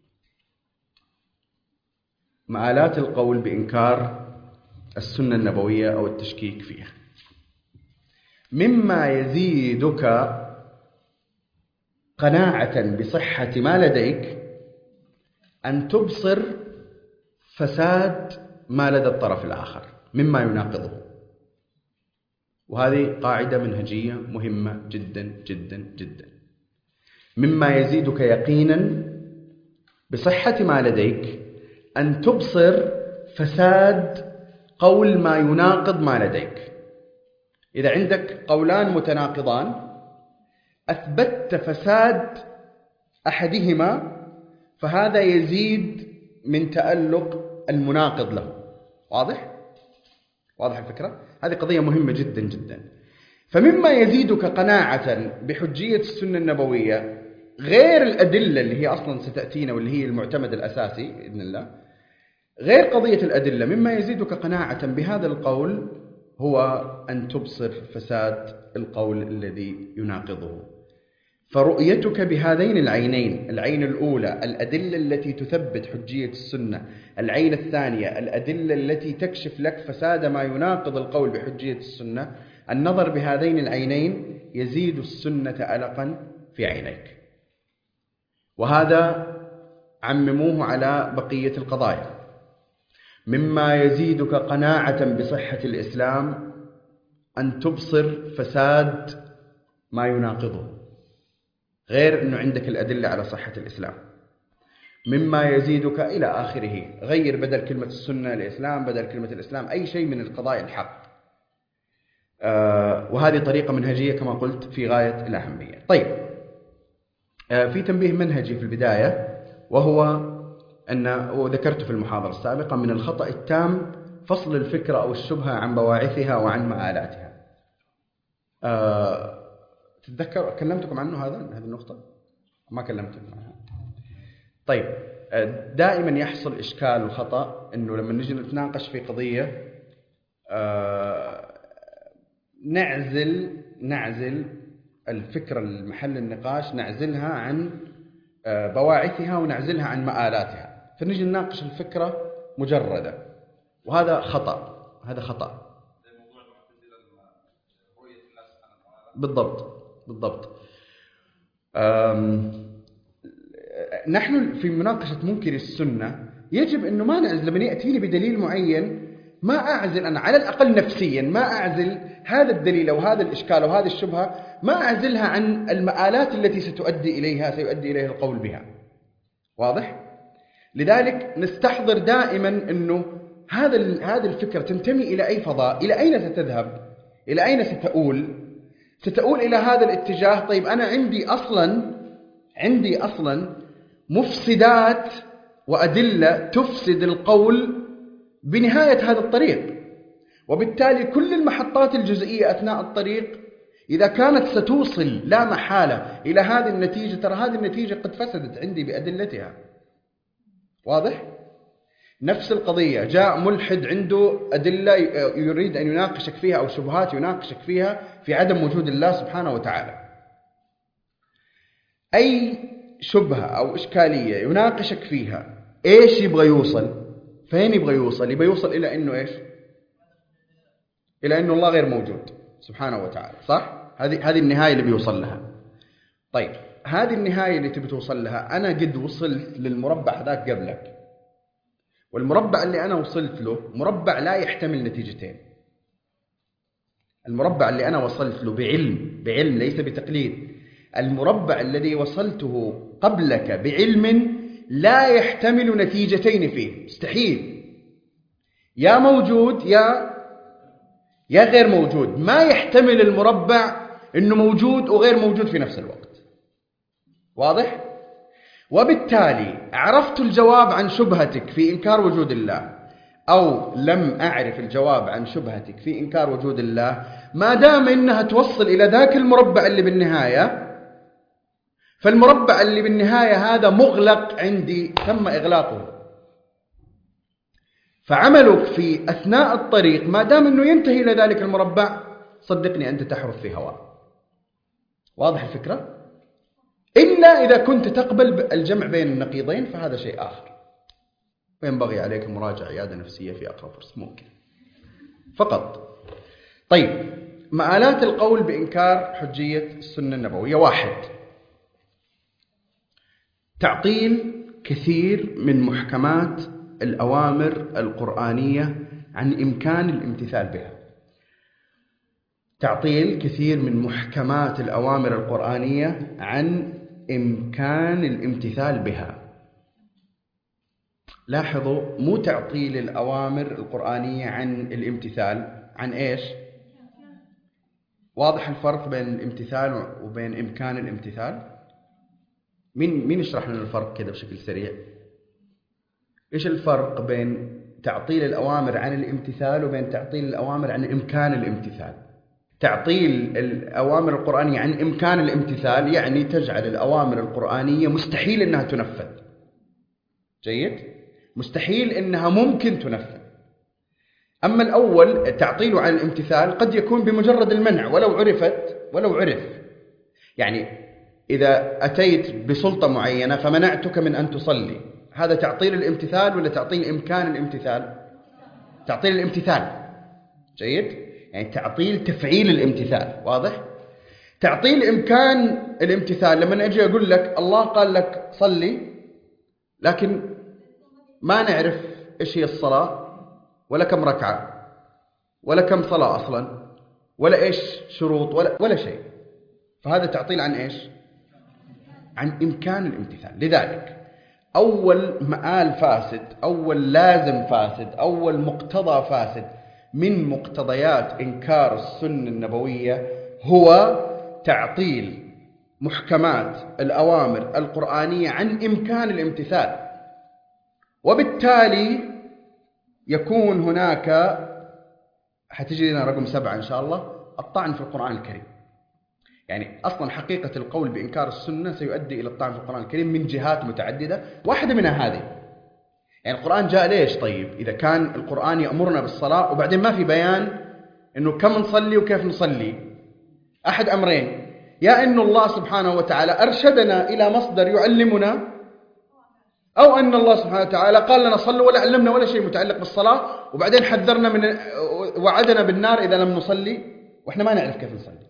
مآلات القول بإنكار السنة النبوية أو التشكيك فيها. مما يزيدك قناعة بصحة ما لديك أن تبصر فساد ما لدى الطرف الآخر مما يناقضه. وهذه قاعدة منهجية مهمة جدا جدا جدا. مما يزيدك يقينا بصحة ما لديك أن تبصر فساد قول ما يناقض ما لديك. إذا عندك قولان متناقضان أثبتت فساد أحدهما، فهذا يزيد من تألق المناقض له. واضح؟ واضح الفكرة؟ هذه قضية مهمة جدا جدا. فمما يزيدك قناعة بحجية السنة النبوية غير الأدلة اللي هي أصلا ستأتينا واللي هي المعتمد الأساسي بإذن الله، غير قضية الأدلة، مما يزيدك قناعة بهذا القول هو أن تبصر فساد القول الذي يناقضه. فرؤيتك بهذين العينين، العين الأولى الأدلة التي تثبت حجية السنة، العين الثانية الأدلة التي تكشف لك فساد ما يناقض القول بحجية السنة، النظر بهذين العينين يزيد السنة ألقا في عينيك. وهذا عمموه على بقية القضايا. مما يزيدك قناعة بصحة الإسلام أن تبصر فساد ما يناقضه، غير أنه عندك الأدلة على صحة الإسلام. مما يزيدك إلى آخره، غير بدل كلمة السنة الإسلام، بدل كلمة الإسلام أي شيء من القضايا الحق. آه وهذه طريقة منهجية كما قلت في غاية الأهمية. طيب، آه في تنبيه منهجي في البداية، وهو أن وذكرت في المحاضرة السابقة من الخطأ التام فصل الفكرة أو الشبهة عن بواعثها وعن مآلاتها. آه تتذكر كلمتكم عنه هذا هذه النقطة؟ ما كلمتكم عنها. طيب، دائما يحصل إشكال وخطأ إنه لما نجي نتناقش في قضية آه نعزل نعزل الفكرة المحل النقاش، نعزلها عن آه بواعثها ونعزلها عن مآلاتها، فنجي نناقش الفكرة مجردة، وهذا خطأ. هذا خطأ بالضبط بالضبط. نحن في مناقشة منكر السنة يجب أنه ما نعزل. لما يأتيني بدليل معين ما أعزل أنا على الأقل نفسيا، ما أعزل هذا الدليل أو هذا الإشكال أو هذه الشبهة، ما أعزلها عن المآلات التي ستؤدي إليها سيؤدي إليها القول بها. واضح؟ لذلك نستحضر دائما أنه هذا هذه الفكرة تنتمي إلى أي فضاء، إلى أين ستذهب، إلى أين ستؤول. ستؤول إلى هذا الاتجاه. طيب، أنا عندي أصلا عندي أصلا مفسدات وأدلة تفسد القول بنهاية هذا الطريق، وبالتالي كل المحطات الجزئية أثناء الطريق إذا كانت ستوصل لا محالة إلى هذه النتيجة، ترى هذه النتيجة قد فسدت عندي بأدلتها. واضح؟ نفس القضية، جاء ملحد عنده أدلة يريد أن يناقشك فيها أو شبهات يناقشك فيها في عدم وجود الله سبحانه وتعالى. أي شبهة أو إشكالية يناقشك فيها، إيش يبغى يوصل؟ فين يبغى يوصل؟ يبغى يوصل إلى أنه إيش؟ إلى أنه الله غير موجود سبحانه وتعالى، صح؟ هذه هذه النهاية اللي بيوصل لها. طيب هذه النهاية اللي تبي توصل لها، أنا قد وصلت للمربع ذاك قبلك، والمربع اللي أنا وصلت له مربع لا يحتمل نتيجتين. المربع اللي أنا وصلت له بعلم بعلم ليس بتقليد، المربع الذي وصلته قبلك بعلم لا يحتمل نتيجتين فيه، مستحيل، يا موجود يا يا غير موجود. ما يحتمل المربع إنه موجود وغير موجود في نفس الوقت. واضح؟ وبالتالي عرفت الجواب عن شبهتك في إنكار وجود الله أو لم أعرف الجواب عن شبهتك في إنكار وجود الله، ما دام إنها توصل إلى ذاك المربع اللي بالنهاية، فالمربع اللي بالنهاية هذا مغلق عندي، تم إغلاقه. فعملك في أثناء الطريق ما دام إنه ينتهي إلى ذلك المربع، صدقني أنت تحرث في هواء. واضح الفكرة؟ إلا إذا كنت تقبل الجمع بين النقيضين، فهذا شيء آخر، وينبغي عليك مراجعة عيادة نفسية في أقرب فرصة ممكن فقط. طيب، مآلات القول بإنكار حجية السنة النبوية: واحد، تعطيل كثير من محكمات الأوامر القرآنية عن إمكان الامتثال بها. تعطيل كثير من محكمات الأوامر القرآنية عن إمكان الامتثال بها. لاحظوا، مو تعطيل الأوامر القرآنية عن الامتثال، عن إيش؟ واضح الفرق بين الامتثال وبين إمكان الامتثال؟ مين مين يشرح لنا الفرق كده بشكل سريع؟ إيش الفرق بين تعطيل الأوامر عن الامتثال وبين تعطيل الأوامر عن إمكان الامتثال؟ تعطيل الأوامر القرآنية عن إمكان الامتثال يعني تجعل الأوامر القرآنية مستحيل أنها تنفذ. جيد؟ مستحيل أنها ممكن تنفذ. أما الأول تعطيله عن الامتثال قد يكون بمجرد المنع ولو عرفت ولو عرف. يعني إذا أتيت بسلطة معينة فمنعتك من أن تصلي، هذا تعطيل الامتثال ولا تعطيل إمكان الامتثال؟ تعطيل الامتثال. جيد؟ يعني تعطيل تفعيل الامتثال. واضح؟ تعطيل إمكان الامتثال لما أجي أقول لك الله قال لك صلي، لكن ما نعرف إيش هي الصلاة ولا كم ركعة ولا كم صلاة أصلا ولا إيش شروط ولا, ولا شيء، فهذا تعطيل عن إيش؟ عن إمكان الامتثال. لذلك أول مآل فاسد، أول لازم فاسد، أول مقتضى فاسد من مقتضيات إنكار السنة النبوية هو تعطيل محكمات الأوامر القرآنية عن إمكان الامتثال. وبالتالي يكون هناك، حتجي لنا رقم سبعة إن شاء الله، الطعن في القرآن الكريم. يعني أصلا حقيقة القول بإنكار السنة سيؤدي إلى الطعن في القرآن الكريم من جهات متعددة، واحدة منها هذه. يعني القرآن جاء ليش؟ طيب إذا كان القرآن يأمرنا بالصلاة وبعدين ما في بيان إنه كم نصلي وكيف نصلي، أحد أمرين: يا إنه الله سبحانه وتعالى أرشدنا إلى مصدر يعلمنا، أو أن الله سبحانه وتعالى قال لنا صلوا ولا علمنا ولا شيء متعلق بالصلاة، وبعدين حذرنا من وعدنا بالنار إذا لم نصلي، وإحنا ما نعرف كيف نصلي.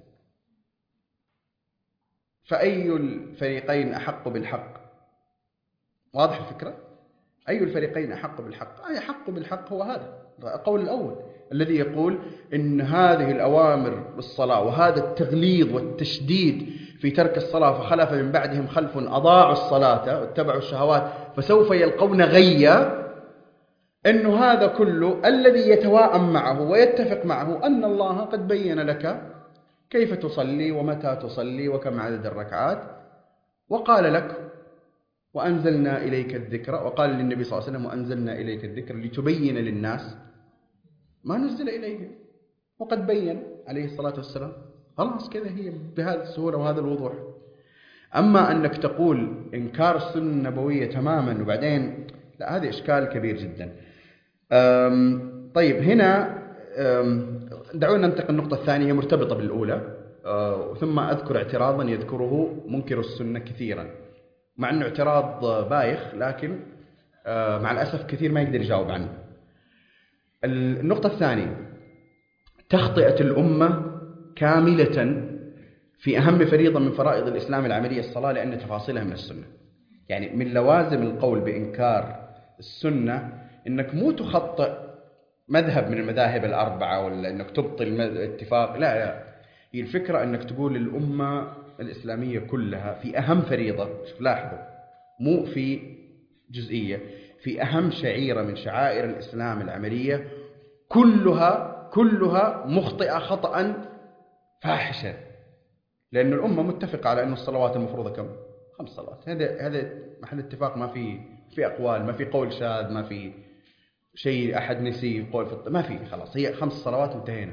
فأي الفريقين أحق بالحق؟ واضح الفكرة؟ أي الفريقين أحق بالحق؟ أي حق بالحق هو هذا القول الأول الذي يقول إن هذه الأوامر بالصلاة وهذا التغليظ والتشديد في ترك الصلاة فخلف من بعدهم خلف أضاعوا الصلاة واتبعوا الشهوات فسوف يلقون غيا، إنه هذا كله الذي يتواءم معه ويتفق معه أن الله قد بين لك كيف تصلي ومتى تصلي وكم عدد الركعات، وقال لك وأنزلنا إليك الذكر، وقال للنبي صلى الله عليه وسلم وأنزلنا إليك الذكر لتبين للناس ما نزل إليهم، وقد بين عليه الصلاة والسلام خلاص كذا هي بهذه السهولة وهذا الوضوح. أما أنك تقول إنكار السنة النبوية تماما وبعدين لا، هذا إشكال كبير جدا. طيب هنا دعونا ننتقل النقطة الثانية مرتبطة بالأولى، ثم أذكر اعتراضا يذكره منكر السنة كثيرا، مع أنه اعتراض بايخ لكن مع الأسف كثير ما يقدر يجاوب عنه. النقطة الثانية تخطئة الأمة كاملة في أهم فريضة من فرائض الإسلام العملية الصلاة، لأن تفاصيلها من السنة. يعني من لوازم القول بإنكار السنة إنك مو تخطئ مذهب من المذاهب الأربعة ولا إنك تبطل الاتفاق، لا لا، هي الفكرة إنك تقول الأمة الإسلامية كلها في أهم فريضة، شوف لاحظوا، مو في جزئية، في أهم شعيرة من شعائر الإسلام العملية كلها كلها مخطئة خطأ فاحشا، لأن الأمة متفقة على أن الصلوات المفروضة كم؟ خمس صلوات. هذا هذا محل اتفاق، ما في في أقوال، ما في قول شاذ، ما في شيء أحد نسي قول في الط... ما في، خلاص هي خمس صلوات انتهينا.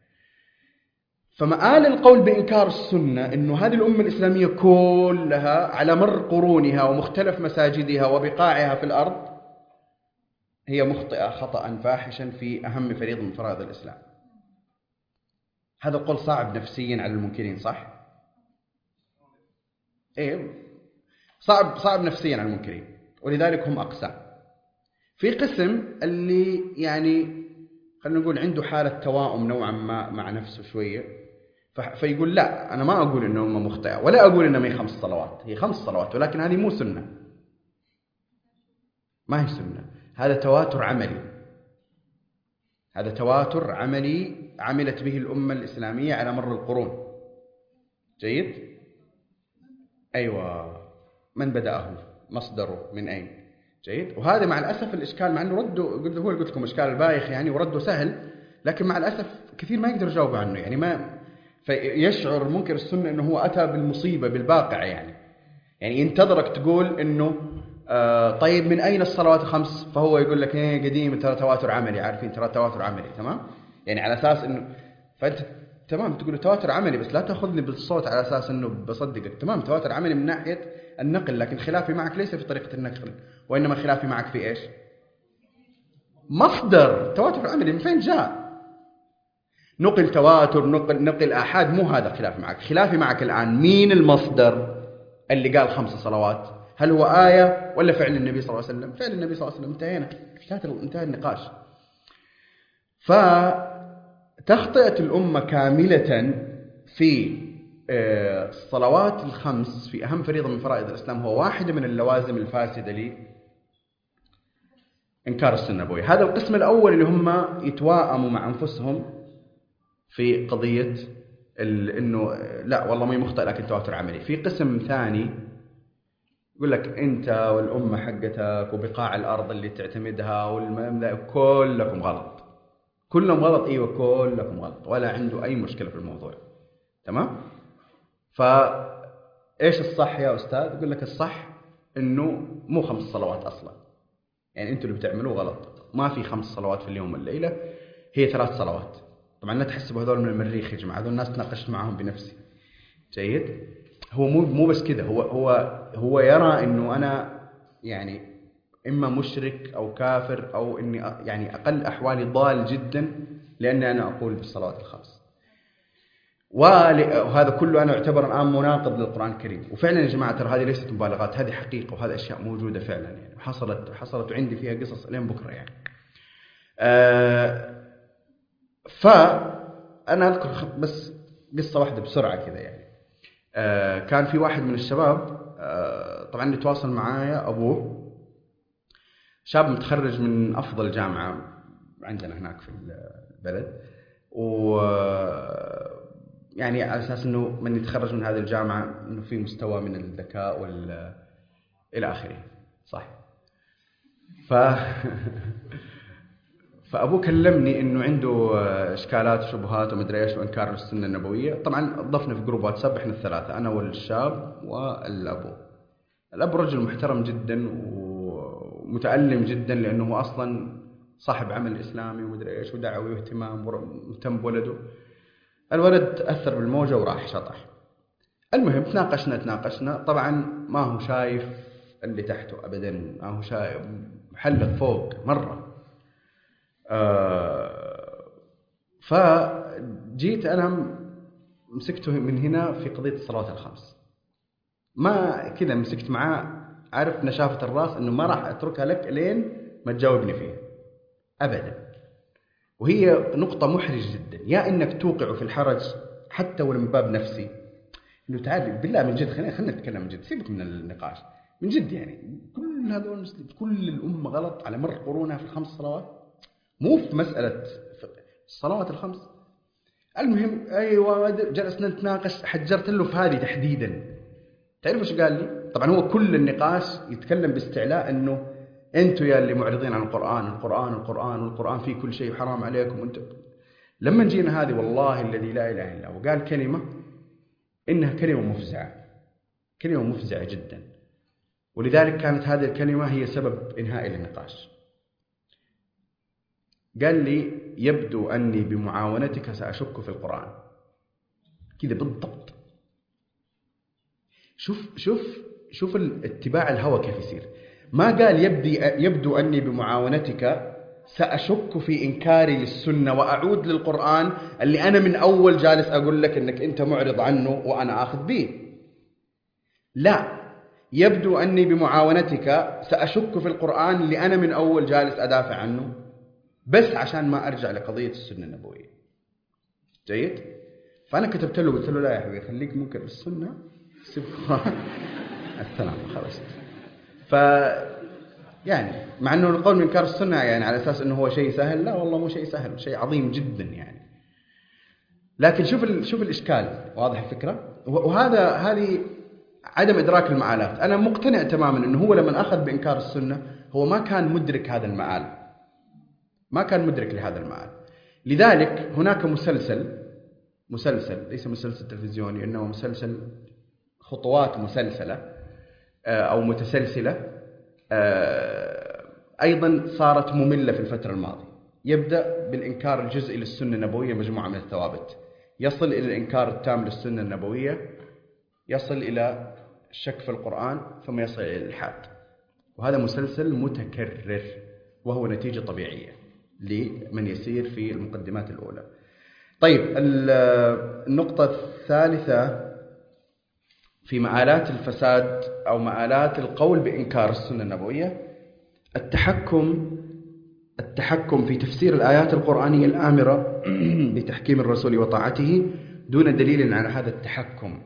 فمآل القول بإنكار السنة إنه هذه الأمة الإسلامية كلها على مر قرونها ومختلف مساجدها وبقاعها في الأرض هي مخطئة خطأ فاحشا في أهم فريضة من فرائض الإسلام. هذا القول صعب نفسيا على المنكرين، صح؟ إيه، صعب صعب نفسيا على المنكرين، ولذلك هم أقسام. في قسم اللي يعني خلينا نقول عنده حالة توائم نوعا ما مع نفسه شوية، فيقول لا، أنا ما أقول إنه أمة مخطئة ولا أقول إنه هي خمس صلوات، هي خمس صلوات ولكن هذه مو سنة، ما هي سنة، هذا تواتر عملي، هذا تواتر عملي عملت به الأمة الإسلامية على مر القرون. جيد؟ أيوة، من بدأه؟ مصدره من أين؟ جيد. وهذا مع الأسف الإشكال، مع أنه رده قلت هو قلت لكم إشكال البايخ يعني، ورده سهل، لكن مع الأسف كثير ما يقدر يجاوب عنه، يعني ما فيشعر منكر السنة أنه هو أتى بالمصيبة بالواقع، يعني يعني ينتظرك تقول أنه آه طيب من أين الصلوات الخمس؟ فهو يقول لك إيه قديم، ترى تواتر عملي، عارفين ترى تواتر عملي، تمام؟ يعني على أساس أنه فأنت تمام تقول تواتر عملي، بس لا تأخذني بالصوت على أساس أنه بصدقك. تمام، تواتر عملي من ناحية النقل، لكن خلافي معك ليس في طريقة النقل، وإنما خلافي معك في إيش؟ مصدر. تواتر عملي من فين جاء؟ نقل تواتر، نقل نقل آحاد، مو هذا خلافي معك. خلافي معك الآن مين المصدر اللي قال خمس صلوات؟ هل هو آية ولا فعل النبي صلى الله عليه وسلم؟ فعل النبي صلى الله عليه وسلم، انتهينا، انتهى النقاش. فتخطئة الأمة كاملة في الصلوات الخمس في أهم فريضة من فرائض الإسلام هو واحدة من اللوازم الفاسدة لإنكار السنة النبوية. هذا القسم الأول اللي هم يتواءموا مع أنفسهم في قضية إنه لا والله ما مخطئ لكن تواتر عملي. في قسم ثاني يقول لك أنت والأمة حقتك وبقاع الأرض اللي تعتمدها والمملكة كلكم غلط، كلهم غلط، أيوة كلكم غلط، ولا عنده أي مشكلة في الموضوع، تمام؟ فإيش الصح يا أستاذ؟ يقول لك الصح إنه مو خمس صلوات أصلا، يعني أنتوا اللي بتعملوه غلط، ما في خمس صلوات في اليوم والليلة، هي ثلاث صلوات. طبعا لا تحسبوا هذول من المريخ يا جماعة، هذول الناس تناقشت معهم بنفسي. جيد؟ هو مو مو بس كده، هو هو هو يرى إنه أنا يعني إما مشرك أو كافر أو إني يعني أقل أحوالي ضال جدا لأني أنا أقول بالصلوات الخمس، وهذا كله أنا أعتبر الآن مناقض للقرآن الكريم. وفعلا يا جماعة ترى هذه ليست مبالغات، هذه حقيقة، وهذه أشياء موجودة فعلا يعني، حصلت حصلت وعندي فيها قصص لين بكرة يعني. أه فأنا أذكر بس قصة واحدة بسرعة كذا يعني. أه كان في واحد من الشباب، أه طبعا يتواصل معايا أبوه، شاب متخرج من أفضل جامعة عندنا هناك في البلد، و يعني على أساس أنه من يتخرج من هذه الجامعة أنه في مستوى من الذكاء وال إلى آخره، صح؟ ف فأبوه كلمني أنه عنده إشكالات وشبهات ومدري إيش وإنكار السنة النبوية. طبعا ضفنا في جروب واتساب إحنا الثلاثة، أنا والشاب والأبو. الأب رجل محترم جدا ومتألم جدا لأنه هو أصلا صاحب عمل إسلامي ومدري إيش ودعوي واهتمام ومهتم بولده، الولد تأثر بالموجة وراح شطح. المهم تناقشنا تناقشنا طبعا ما هو شايف اللي تحته أبدا، ما هو شايف، محلق فوق مرة. آه فجيت أنا مسكته من هنا في قضية الصلوات الخمس، ما كذا مسكت معاه، عارف نشافة الراس إنه ما راح أتركها لك لين ما تجاوبني فيها أبدا. وهي نقطة محرجة جدا، يا إنك توقع في الحرج حتى ولو من باب نفسي، إنه تعال بالله من جد، خلينا خلينا نتكلم من جد، سيبك من النقاش من جد. يعني كل هذول المسلمين، كل الأمة غلط على مر قرونها في الخمس صلوات، مو في مسألة الصلوات الخمس. المهم أيوة جلسنا نتناقش، حجرت له في هذه تحديدا. تعرف إيش قال لي؟ طبعا هو كل النقاش يتكلم باستعلاء إنه أنتوا يا اللي معرضين عن القرآن، القرآن القرآن والقرآن فيه كل شيء حرام عليكم أنتوا. لما جينا هذه والله الذي لا إله إلا هو قال كلمة إنها كلمة مفزعة، كلمة مفزعة جدا، ولذلك كانت هذه الكلمة هي سبب إنهاء النقاش. قال لي يبدو أني بمعاونتك سأشك في القرآن، كذا بالضبط. شوف شوف شوف اتباع الهوى كيف يصير. ما قال يبدي يبدو أني بمعاونتك سأشك في إنكاري للسنة وأعود للقرآن اللي أنا من أول جالس أقول لك أنك أنت معرض عنه وأنا آخذ به. لا، يبدو أني بمعاونتك سأشك في القرآن اللي أنا من أول جالس أدافع عنه، بس عشان ما أرجع لقضية السنة النبوية. جيد؟ فأنا كتبت له قلت له لا يا حبيبي خليك منكر بالسنة، سيب السلام خلصت. ف يعني مع أنه القول من إنكار السنة يعني على أساس أنه هو شيء سهل، لا والله مو شيء سهل، شيء عظيم جدا يعني. لكن شوف ال... شوف الإشكال، واضح الفكرة؟ وهذا هذه عدم إدراك المعالات. أنا مقتنع تماما أنه هو لما أخذ بإنكار السنة هو ما كان مدرك هذا المعال، ما كان مدرك لهذا المعال. لذلك هناك مسلسل مسلسل ليس مسلسل تلفزيوني، إنه مسلسل خطوات مسلسلة أو متسلسلة، أيضا صارت مملة في الفترة الماضية. يبدأ بالإنكار الجزئي للسنة النبوية، مجموعة من الثوابت، يصل إلى الإنكار التام للسنة النبوية، يصل إلى الشك في القرآن، ثم يصل إلى الإلحاد. وهذا مسلسل متكرر، وهو نتيجة طبيعية لمن يسير في المقدمات الأولى. طيب النقطة الثالثة في مآلات الفساد أو مآلات القول بإنكار السنة النبوية، التحكم التحكم في تفسير الآيات القرآنية الآمرة بتحكيم الرسول وطاعته دون دليل على هذا التحكم.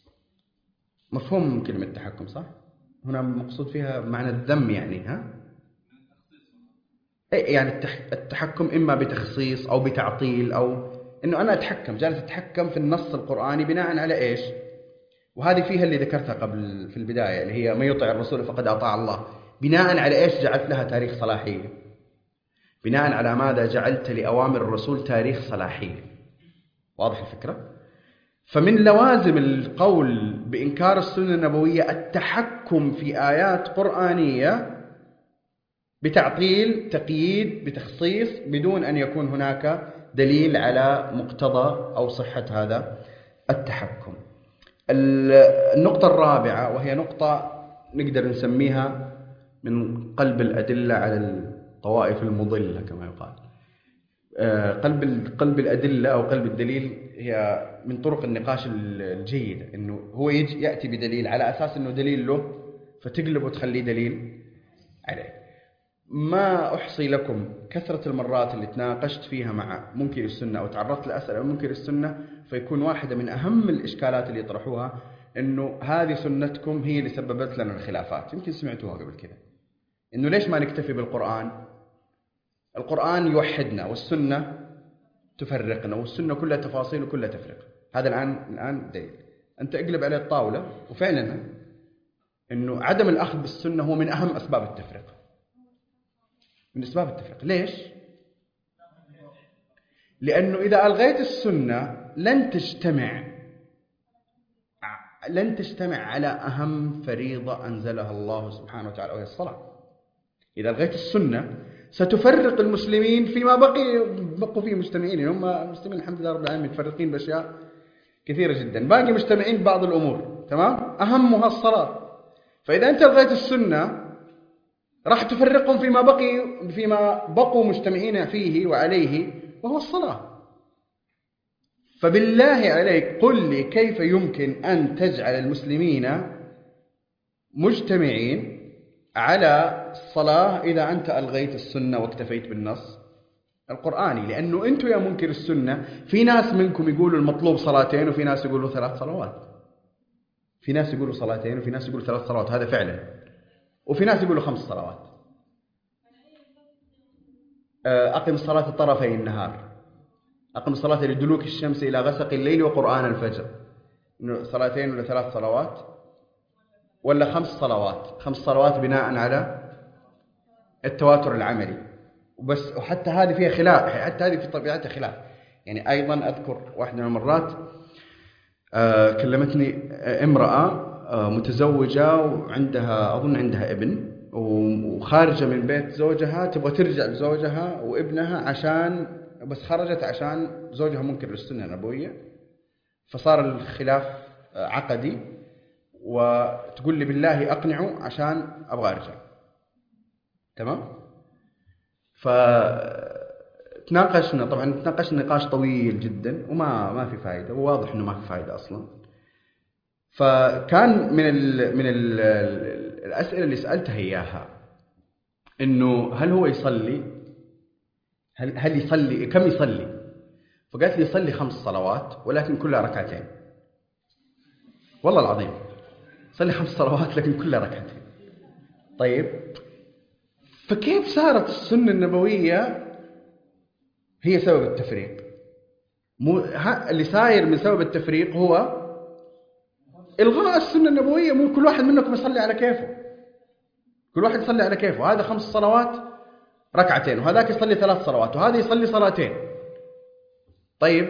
مفهوم كلمة التحكم صح؟ هنا مقصود فيها معنى الذم يعني، ها؟ يعني التحكم إما بتخصيص أو بتعطيل، أو إنه أنا أتحكم، جالس أتحكم في النص القرآني بناء على إيش؟ وهذه فيها اللي ذكرتها قبل في البداية، اللي هي ما يطع الرسول فقد أطاع الله. بناء على إيش جعلت لها تاريخ صلاحية؟ بناء على ماذا جعلت لأوامر الرسول تاريخ صلاحية؟ واضح الفكرة؟ فمن لوازم القول بإنكار السنة النبوية التحكم في آيات قرآنية بتعطيل، تقييد، بتخصيص، بدون أن يكون هناك دليل على مقتضى أو صحة هذا التحكم. النقطة الرابعة، وهي نقطة نقدر نسميها من قلب الأدلة على الطوائف المضلة كما يقال. قلب قلب الأدلة أو قلب الدليل هي من طرق النقاش الجيدة، إنه هو يجي يأتي بدليل على أساس إنه دليل له، فتقلب وتخليه دليل عليه. ما أحصي لكم كثرة المرات اللي تناقشت فيها مع منكر السنة أو تعرضت لأسئلة منكر السنة، فيكون واحدة من أهم الإشكالات اللي يطرحوها إنه هذه سنتكم هي اللي سببت لنا الخلافات. يمكن سمعتوها قبل كده، إنه ليش ما نكتفي بالقرآن؟ القرآن يوحدنا والسنة تفرقنا، والسنة كلها تفاصيل وكلها تفرق. هذا الآن الآن دليل. أنت اقلب عليه الطاولة، وفعلا إنه عدم الأخذ بالسنة هو من أهم أسباب التفرقة، من أسباب التفرقة. ليش؟ لأنه إذا ألغيت السنة لن تجتمع لن تجتمع على أهم فريضة أنزلها الله سبحانه وتعالى وهي الصلاة. إذا ألغيت السنة ستفرق المسلمين فيما بقي بقوا فيه مجتمعين. يعني هم المسلمين الحمد لله رب العالمين متفرقين بأشياء كثيرة جدا، باقي مجتمعين ببعض الأمور، تمام، أهمها الصلاة. فإذا أنت لغيت السنة راح تفرقهم فيما بقي فيما بقوا مجتمعين فيه وعليه، وهو الصلاة. فبالله عليك قل لي كيف يمكن أن تجعل المسلمين مجتمعين على الصلاة إذا أنت ألغيت السنة واكتفيت بالنص القرآني؟ لأنه أنتم يا منكر السنة في ناس منكم يقولوا المطلوب صلاتين، وفي ناس يقولوا ثلاث صلوات. في ناس يقولوا صلاتين، وفي ناس يقولوا ثلاث صلوات، هذا فعلا. وفي ناس يقولوا خمس صلوات. أقم الصلاة طرفي النهار، أقم الصلاة لدلوك الشمس إلى غسق الليل وقرآن الفجر. صلاتين ولا ثلاث صلوات ولا خمس صلوات؟ خمس صلوات بناء على التواتر العملي وبس. وحتى هذه فيها خلاف، حتى هذه في طبيعتها خلاف. يعني أيضا أذكر واحدة من المرات آه كلمتني امرأة آه متزوجة وعندها أظن عندها ابن، وخارجة من بيت زوجها تبغى ترجع لزوجها وابنها، عشان بس خرجت عشان زوجها منكر للسنة النبوية، فصار الخلاف عقدي، وتقول لي بالله أقنعه عشان أبغى أرجع. تمام؟ فتناقشنا، طبعا تناقشنا نقاش طويل جدا وما ما في فائدة، وواضح إنه ما في فائدة أصلا. فكان من ال من ال الأسئلة اللي سألتها إياها إنه هل هو يصلي؟ هل هل يصلي؟ كم يصلي؟ فقالت لي يصلي خمس صلوات ولكن كلها ركعتين. والله العظيم صلي خمس صلوات لكن كلها ركعتين. طيب فكيف صارت السنة النبوية هي سبب التفريق؟ مو اللي صاير من سبب التفريق هو إلغاء السنة النبوية. مو كل واحد منكم يصلي على كيفه، كل واحد يصلي على كيفه. هذا خمس صلوات ركعتين، وهذاك يصلي ثلاث صلوات، وهذا يصلي صلاتين. طيب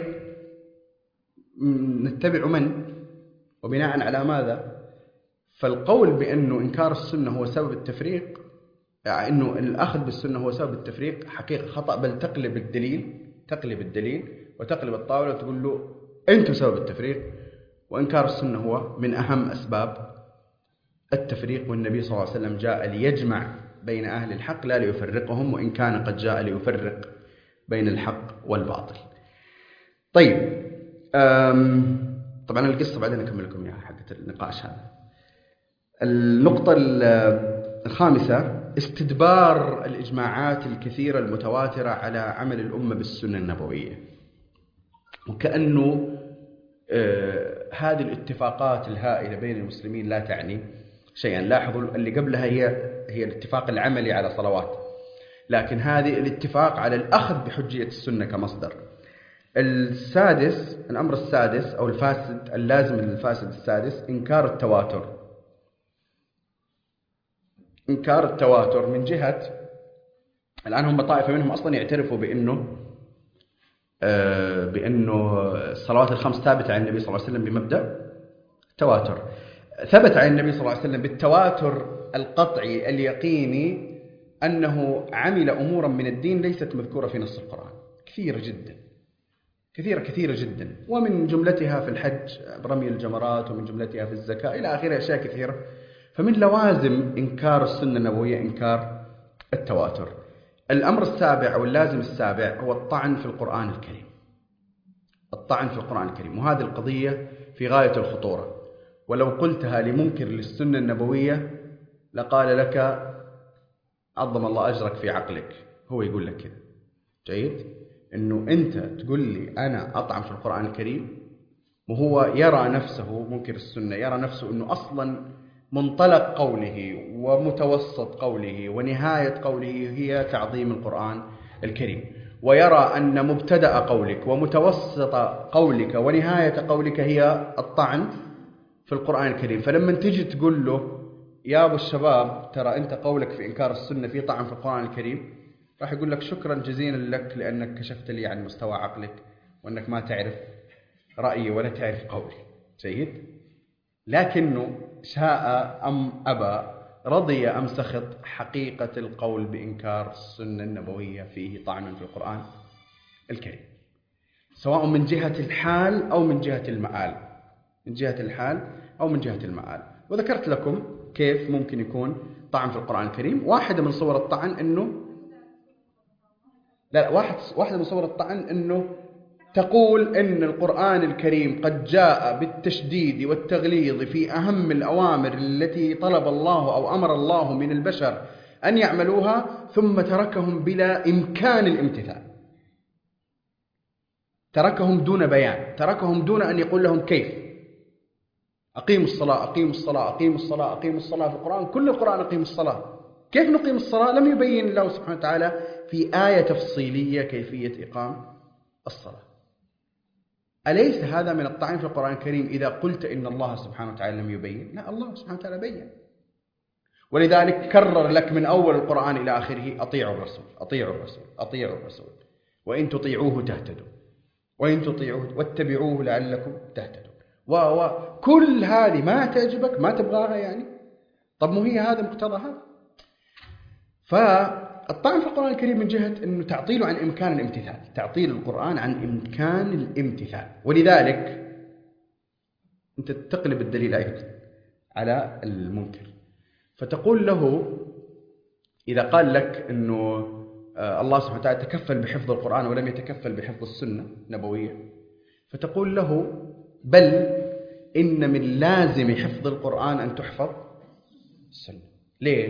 نتبع من وبناء على ماذا؟ فالقول بأنه إنكار السنة هو سبب التفريق، يعني أنه الأخذ بالسنة هو سبب التفريق، حقيقة خطأ. بل تقلب الدليل، تقلب الدليل وتقلب الطاولة وتقول له أنت سبب التفريق. وإنكار السنة هو من أهم أسباب التفريق، والنبي صلى الله عليه وسلم جاء ليجمع بين أهل الحق لا ليفرقهم، وإن كان قد جاء ليفرق بين الحق والباطل. طيب طبعا القصة بعدين أكمل لكم إياها حقت النقاش هذا. النقطة الخامسة استدبار الإجماعات الكثيرة المتواترة على عمل الأمة بالسنة النبوية، وكأنه آه هذه الاتفاقات الهائلة بين المسلمين لا تعني شيئا. لاحظوا اللي قبلها هي هي الاتفاق العملي على صلوات، لكن هذه الاتفاق على الأخذ بحجية السنة كمصدر. السادس، الأمر السادس أو الفاسد اللازم للفاسد السادس، إنكار التواتر. إنكار التواتر من جهة الآن هم طائفة منهم أصلا يعترفوا بأنه آه بأنه الصلوات الخمس ثابتة عن النبي صلى الله عليه وسلم بمبدأ التواتر. ثبت عن النبي صلى الله عليه وسلم بالتواتر القطعي اليقيني أنه عمل أمورا من الدين ليست مذكورة في نص القرآن، كثيرة جدا، كثيرة كثيرة جدا، ومن جملتها في الحج برمي الجمرات، ومن جملتها في الزكاة إلى آخره أشياء كثيرة. فمن لوازم إنكار السنة النبوية إنكار التواتر. الأمر السابع أو اللازم السابع هو الطعن في القرآن الكريم. الطعن في القرآن الكريم، وهذه القضية في غاية الخطورة. ولو قلتها لمنكر للسنة النبوية لقال لك عظم الله أجرك في عقلك. هو يقول لك كذا، جيد؟ إنه أنت تقول لي أنا أطعن في القرآن الكريم، وهو يرى نفسه منكر السنة، يرى نفسه أنه أصلا منطلق قوله ومتوسط قوله ونهاية قوله هي تعظيم القرآن الكريم، ويرى أن مبتدأ قولك ومتوسط قولك ونهاية قولك هي الطعن في القرآن الكريم. فلما تجي تقول له يا أبو الشباب ترى أنت قولك في إنكار السنة في طعن في القرآن الكريم، راح يقول لك شكرا جزيلا لك لأنك كشفت لي عن مستوى عقلك، وأنك ما تعرف رأيي ولا تعرف قولي. جيد؟ لكنه شاء أم أبى رضي أم سخط حقيقة القول بإنكار السنة النبوية فيه طعن في القرآن الكريم، سواء من جهة الحال أو من جهة المآل، من جهة الحال أو من جهة المآل. وذكرت لكم كيف ممكن يكون طعن في القرآن الكريم. واحدة من صور الطعن أنه لا واحد واحدة من صور الطعن أنه تقول إن القرآن الكريم قد جاء بالتشديد والتغليظ في أهم الأوامر التي طلب الله أو أمر الله من البشر أن يعملوها، ثم تركهم بلا إمكان الامتثال، تركهم دون بيان، تركهم دون أن يقول لهم كيف. أقيموا الصلاة أقيموا الصلاة أقيموا الصلاة أقيموا الصلاة في القرآن، كل القرآن أقيموا الصلاة. كيف نقيم الصلاة؟ لم يبين الله سبحانه وتعالى في آية تفصيلية كيفية إقام الصلاة. أليس هذا من الطعن في القرآن الكريم إذا قلت إن الله سبحانه وتعالى لم يبين؟ لا، الله سبحانه وتعالى بين، ولذلك كرر لك من أول القرآن إلى آخره أطيعوا الرسول أطيعوا الرسول أطيعوا الرسول وإن تطيعوه تهتدوا وإن تطيعوه واتبعوه لعلكم تهتدوا. وكل هذه ما تعجبك، ما تبغاها يعني؟ طب مو هي هذا مقتضى هذا؟ فالطعن في القرآن الكريم من جهة أنه تعطيله عن إمكان الامتثال، تعطيل القرآن عن إمكان الامتثال. ولذلك أنت تقلب الدليل أيضا على المنكر، فتقول له إذا قال لك أنه الله سبحانه وتعالى تكفل بحفظ القرآن ولم يتكفل بحفظ السنة النبوية، فتقول له بل إن من لازم حفظ القرآن أن تحفظ السنة. ليش؟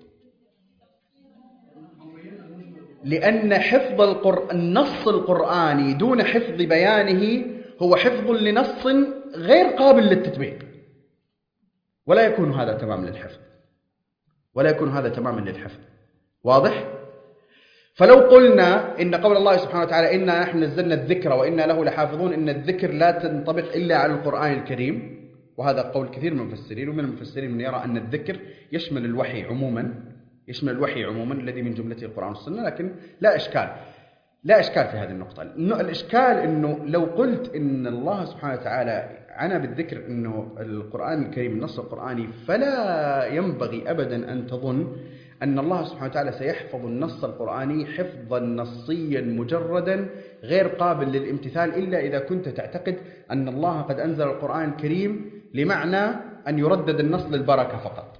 لأن حفظ القرآن النص القرآني دون حفظ بيانه هو حفظ لنص غير قابل للتطبيق، ولا يكون هذا تمام للحفظ، ولا يكون هذا تماما للحفظ. واضح؟ فلو قلنا إن قول الله سبحانه وتعالى إنا نحن نزلنا الذكر وإنا له لحافظون، إن الذكر لا تنطبق إلا على القرآن الكريم، وهذا قول كثير من المفسرين، ومن المفسرين من يرى أن الذكر يشمل الوحي عموما، يشمل الوحي عموما الذي من جملته القرآن والسنة. لكن لا إشكال لا إشكال في هذه النقطة. الإشكال أنه لو قلت إن الله سبحانه وتعالى عنى بالذكر أنه القرآن الكريم النص القرآني، فلا ينبغي أبدا أن تظن أن الله سبحانه وتعالى سيحفظ النص القرآني حفظا نصيا مجردا غير قابل للامتثال، إلا إذا كنت تعتقد أن الله قد أنزل القرآن الكريم لمعنى أن يردد النص للبركة فقط،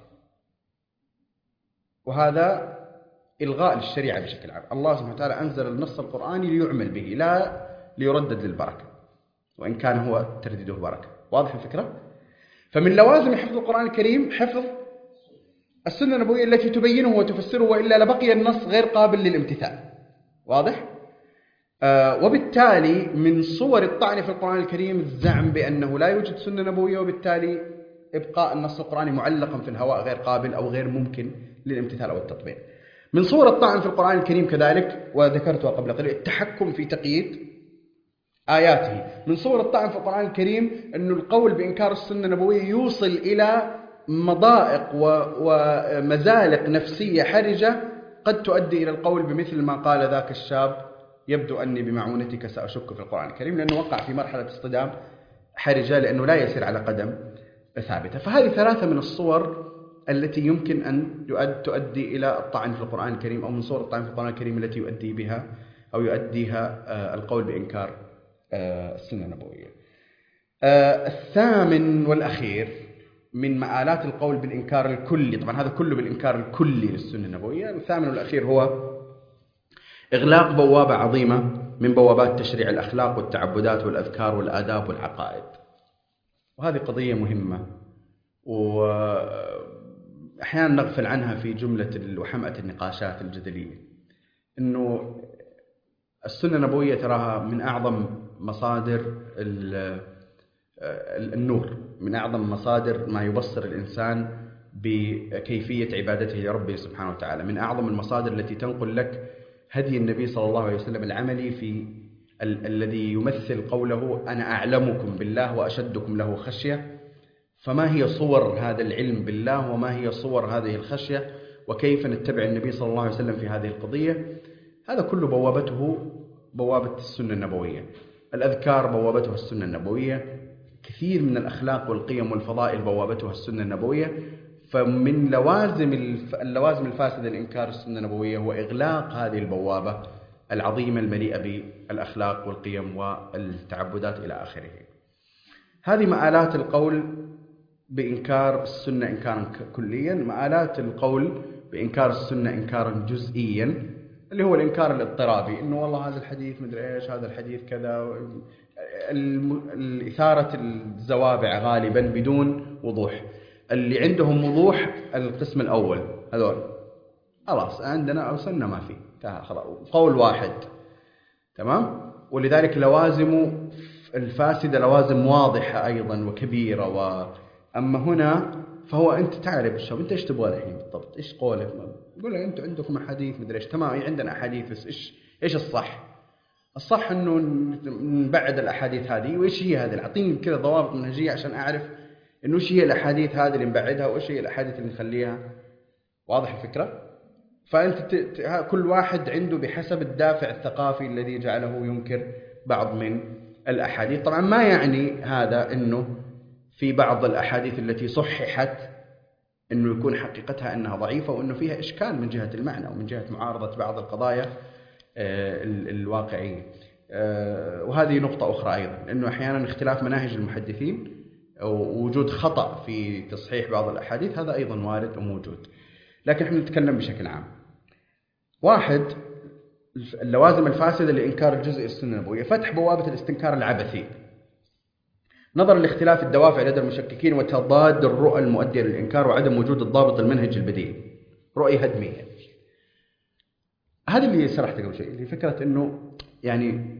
وهذا إلغاء للشريعة بشكل عام. الله سبحانه وتعالى أنزل النص القرآني ليعمل به، لا ليردد للبركة، وإن كان هو ترديده بركة. واضح الفكرة؟ فمن لوازم حفظ القرآن الكريم حفظ السنة النبوية التي تبينه وتفسره، وإلا لبقي النص غير قابل للامتثال. واضح؟ آه وبالتالي من صور الطعن في القرآن الكريم الزعم بأنه لا يوجد سنة نبوية، وبالتالي إبقاء النص القرآني معلقا في الهواء غير قابل أو غير ممكن للامتثال أو التطبيق. من صور الطعن في القرآن الكريم كذلك، وذكرتها قبل قليل، التحكم في تقييد آياته. من صور الطعن في القرآن الكريم أن القول بإنكار السنة النبوية يوصل إلى مضائق ومزالق نفسية حرجة قد تؤدي إلى القول بمثل ما قال ذاك الشاب يبدو أني بمعونتك سأشك في القرآن الكريم، لأنه وقع في مرحلة اصطدام حرجة، لأنه لا يسير على قدم ثابتة. فهذه ثلاثة من الصور التي يمكن أن تؤدي إلى الطعن في القرآن الكريم، أو من صور الطعن في القرآن الكريم التي يؤدي بها أو يؤديها القول بإنكار السنة النبوية. الثامن والأخير من مآلات القول بالإنكار الكلي، طبعا هذا كله بالإنكار الكلي للسنة النبوية. الثامن والأخير هو إغلاق بوابة عظيمة من بوابات تشريع الأخلاق والتعبدات والأذكار والآداب والعقائد. وهذه قضية مهمة، وأحيانا نغفل عنها في جملة وحمأة النقاشات الجدلية. إنه السنة النبوية تراها من أعظم مصادر النور، من أعظم مصادر ما يبصر الإنسان بكيفية عبادته لربه سبحانه وتعالى، من أعظم المصادر التي تنقل لك هدي النبي صلى الله عليه وسلم العملي في ال- الذي يمثل قوله أنا أعلمكم بالله وأشدكم له خشية. فما هي صور هذا العلم بالله، وما هي صور هذه الخشية، وكيف نتبع النبي صلى الله عليه وسلم في هذه القضية؟ هذا كله بوابته بوابة السنة النبوية. الأذكار بوابتها السنة النبوية، كثير من الأخلاق والقيم والفضائل بوابتها السنة النبوية. فمن لوازم اللوازم الفاسدة لإنكار السنة النبوية هو إغلاق هذه البوابة العظيمة المليئة بالأخلاق والقيم والتعبدات إلى آخره. هذه مآلات القول بإنكار السنة إنكارا كليا. مآلات القول بإنكار السنة إنكارا جزئيا اللي هو الإنكار الاضطرابي، إنه والله هذا الحديث مدري إيش، هذا الحديث كذا، إثارة الزوابع غالبا بدون وضوح. اللي عندهم وضوح القسم الأول هذول خلاص عندنا أو سنة ما في خلاص قول واحد تمام. ولذلك لوازم الفاسدة لوازم واضحة أيضا وكبيرة. وأما هنا فهو أنت تعرف الشو أنت إيش تبغى الحين بالضبط، إيش قولك، يقول لك أنتوا عندكم أحاديث مدري إيش، تمام عندنا أحاديث بس إيش إيش الصح؟ الصح إنه نبعد الأحاديث هذه. وإيش هي هذه؟ أعطيني كذا ضوابط منهجية عشان أعرف إنه إيش هي الأحاديث هذه اللي نبعدها وإيش هي الأحاديث اللي نخليها. واضح الفكرة؟ فأنت ت... ت... كل واحد عنده بحسب الدافع الثقافي الذي جعله ينكر بعض من الأحاديث. طبعا ما يعني هذا إنه في بعض الأحاديث التي صححت إنه يكون حقيقتها أنها ضعيفة وإنه فيها إشكال من جهة المعنى ومن جهة معارضة بعض القضايا الواقعية. وهذه نقطة أخرى أيضا، إنه أحيانا اختلاف مناهج المحدثين ووجود خطأ في تصحيح بعض الأحاديث هذا أيضا وارد وموجود. لكن احنا نتكلم بشكل عام. واحد، اللوازم الفاسدة لإنكار الجزء السنة النبوية: فتح بوابة الاستنكار العبثي نظرا لاختلاف الدوافع لدى المشككين وتضاد الرؤى المؤدية للإنكار وعدم وجود الضابط المنهج البديل، رؤية هدمية. هذا اللي سرحت قبل شيء، اللي فكرة إنه يعني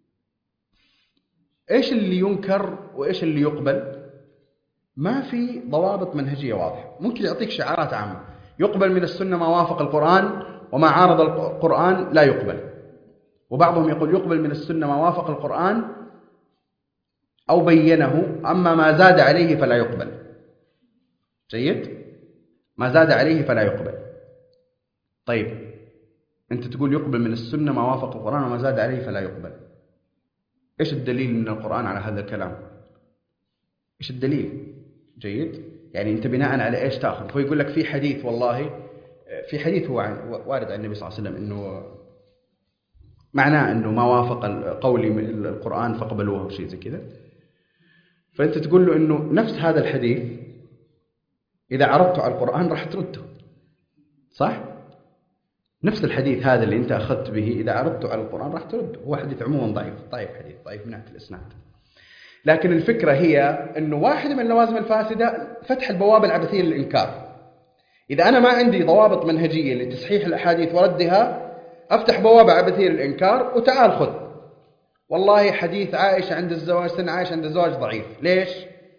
إيش اللي ينكر وإيش اللي يقبل. ما في ضوابط منهجية واضحة. ممكن يعطيك شعارات عامة: يقبل من السنة ما وافق القرآن وما عارض القرآن لا يقبل. وبعضهم يقول يقبل من السنة ما وافق القرآن أو بينه، أما ما زاد عليه فلا يقبل. جيد؟ ما زاد عليه فلا يقبل. طيب أنت تقول يقبل من السنة ما وافق القرآن وما زاد عليه فلا يقبل، إيش الدليل من القرآن على هذا الكلام؟ إيش الدليل؟ جيد؟ يعني أنت بناء على إيش تأخذ؟ هو يقول لك في حديث، والله في حديث هو وارد عن النبي صلى الله عليه وسلم إنه معناه إنه ما وافق قولي من القرآن فقبلوه أو شيء زي كذا. فأنت تقول له إنه نفس هذا الحديث إذا عرضته على القرآن راح ترده، صح؟ نفس الحديث هذا اللي أنت أخذت به إذا عرضته على القرآن راح ترده. هو حديث عموما ضعيف، ضعيف حديث ضعيف من ناحية الإسناد. لكن الفكرة هي إنه واحد من اللوازم الفاسدة فتح البوابة العبثية للإنكار. إذا أنا ما عندي ضوابط منهجية لتصحيح الأحاديث وردها، أفتح بوابة عبثية للإنكار وتعال خذ. والله حديث عائشة عند الزواج، سن عائشة عند الزواج ضعيف، ليش؟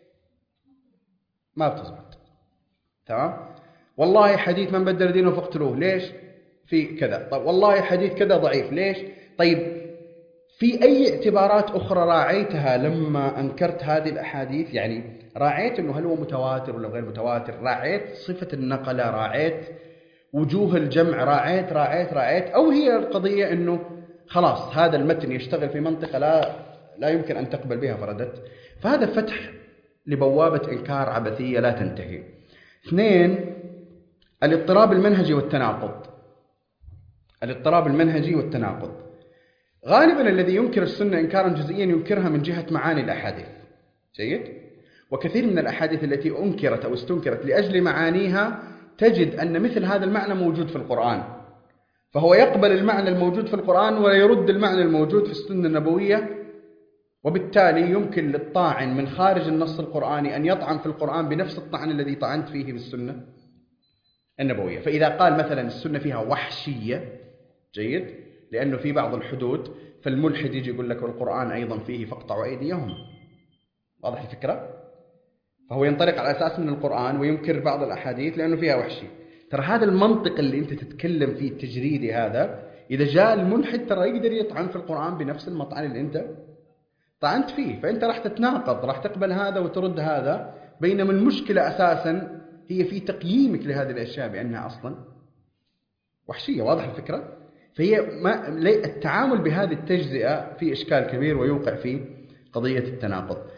ما بتزبط. تمام؟ والله حديث من بدل دينه فاقتلوه، ليش؟ في كذا. طيب والله حديث كذا ضعيف، ليش؟ طيب في أي اعتبارات أخرى راعيتها لما أنكرت هذه الأحاديث؟ يعني راعيت أنه هل هو متواتر ولا غير متواتر، راعيت صفة النقلة، راعيت وجوه الجمع، راعيت راعيت راعيت أو هي القضية أنه خلاص هذا المتن يشتغل في منطقة لا لا يمكن أن تقبل بها فردت. فهذا فتح لبوابة إنكار عبثية لا تنتهي. اثنين، الاضطراب المنهجي والتناقض. الاضطراب المنهجي والتناقض غالبا الذي ينكر السنة إنكارا جزئيا ينكرها من جهة معاني الأحاديث. جيد؟ وكثير من الأحاديث التي أنكرت أو استنكرت لأجل معانيها تجد أن مثل هذا المعنى موجود في القرآن، فهو يقبل المعنى الموجود في القرآن ولا يرد المعنى الموجود في السنة النبوية. وبالتالي يمكن للطاعن من خارج النص القرآني أن يطعن في القرآن بنفس الطعن الذي طعنت فيه بالسنة النبوية. فإذا قال مثلا السنة فيها وحشية، جيد، لأنه في بعض الحدود، فالملحد يجي يقول لك والقرآن أيضا فيه فاقطعوا أيديهم. واضح الفكرة؟ فهو ينطلق على أساس من القرآن وينكر بعض الأحاديث لأنه فيها وحشي. ترى هذا المنطق اللي أنت تتكلم فيه التجريدي هذا، إذا جاء الملحد ترى يقدر يطعن في القرآن بنفس المطعن اللي أنت طعنت فيه. فأنت راح تتناقض، راح تقبل هذا وترد هذا، بينما المشكلة أساسا هي في تقييمك لهذه الأشياء بأنها أصلا وحشية. واضح الفكرة؟ فهي ما التعامل بهذه التجزئة في إشكال كبير ويوقع في قضية التناقض.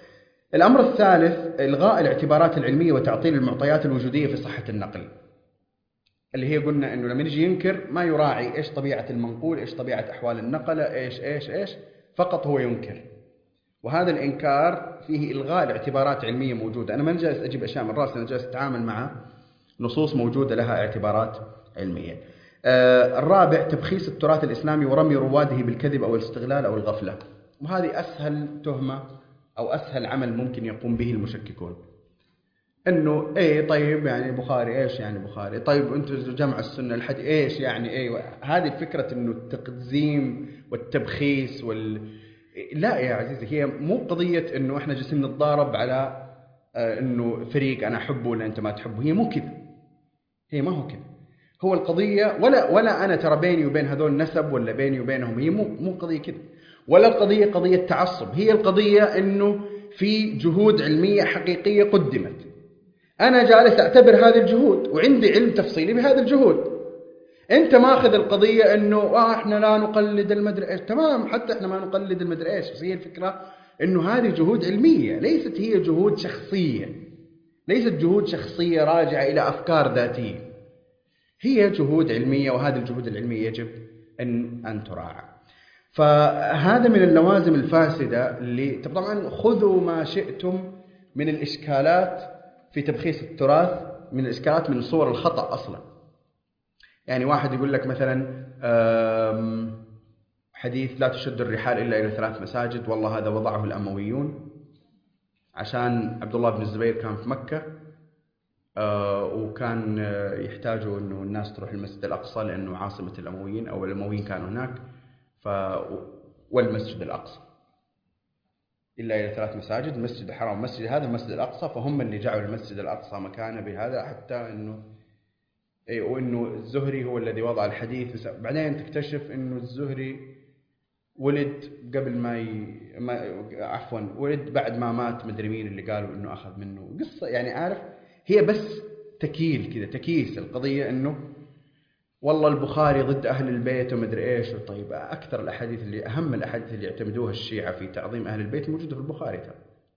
الأمر الثالث إلغاء الاعتبارات العلمية وتعطيل المعطيات الوجودية في صحة النقل، اللي هي قلنا إنه لما يجي ينكر ما يراعي إيش طبيعة المنقول، إيش طبيعة أحوال النقلة، إيش إيش إيش فقط هو ينكر. وهذا الإنكار فيه إلغاء الاعتبارات علمية موجودة. أنا ما جالس أجيب أشياء من رأسي، أنا جالس أتعامل مع نصوص موجودة لها اعتبارات علمية. آه الرابع تبخيس التراث الإسلامي ورمي رواده بالكذب أو الاستغلال أو الغفلة، وهذه أسهل تهمة أو أسهل عمل ممكن يقوم به المشككون. إنه إيه طيب يعني بخاري، إيش يعني بخاري؟ طيب أنتم جمع السنة الحديث إيش يعني إيه؟ هذه فكرة إنه التقزيم والتبخيس وال لا يا عزيزي، هي مو قضية إنه إحنا جالسين نتضارب على آه إنه فريق أنا أحبه ولا أنت ما تحبه. هي مو كذا، هي ما هو كذا. هو القضية ولا ولا أنا ترى بيني وبين هذول نسب ولا بيني وبينهم، هي مو مو قضية كذا. ولا القضية قضية تعصب، هي القضية إنه في جهود علمية حقيقية قدمت، أنا جالس أعتبر هذه الجهود وعندي علم تفصيلي بهذه الجهود. أنت ماخذ القضية إنه آه إحنا لا نقلد المدري إيش، تمام، حتى إحنا ما نقلد المدري إيش، بس هي الفكرة إنه هذه جهود علمية، ليست هي جهود شخصية، ليست جهود شخصية راجعة إلى أفكار ذاتية، هي جهود علمية، وهذه الجهود العلمية يجب أن أن تراعى. فهذا من اللوازم الفاسدة اللي طبعا خذوا ما شئتم من الإشكالات في تبخيس التراث، من الإشكالات من صور الخطأ أصلا. يعني واحد يقول لك مثلا حديث لا تشد الرحال إلا إلى ثلاث مساجد، والله هذا وضعه الأمويون عشان عبد الله بن الزبير كان في مكة وكان يحتاجوا أنه الناس تروح المسجد الأقصى لأنه عاصمة الأمويين أو الأمويين كانوا هناك، ف والمسجد الأقصى إلا إلى ثلاث مساجد، المسجد الحرام والمسجد هذا المسجد الأقصى، فهم اللي جعلوا المسجد الأقصى مكانه بهذا، حتى أنه إيه وإنه الزهري هو الذي وضع الحديث. بعدين تكتشف إنه الزهري ولد قبل ما, ي... ما عفوا ولد بعد ما مات مدري مين اللي قالوا إنه أخذ منه قصة. يعني عارف، هي بس تكيل كذا، تكيس القضية إنه والله البخاري ضد أهل البيت ومدري إيش. طيب أكثر الأحاديث اللي أهم الأحاديث اللي يعتمدوها الشيعة في تعظيم أهل البيت موجودة في البخاري. ترى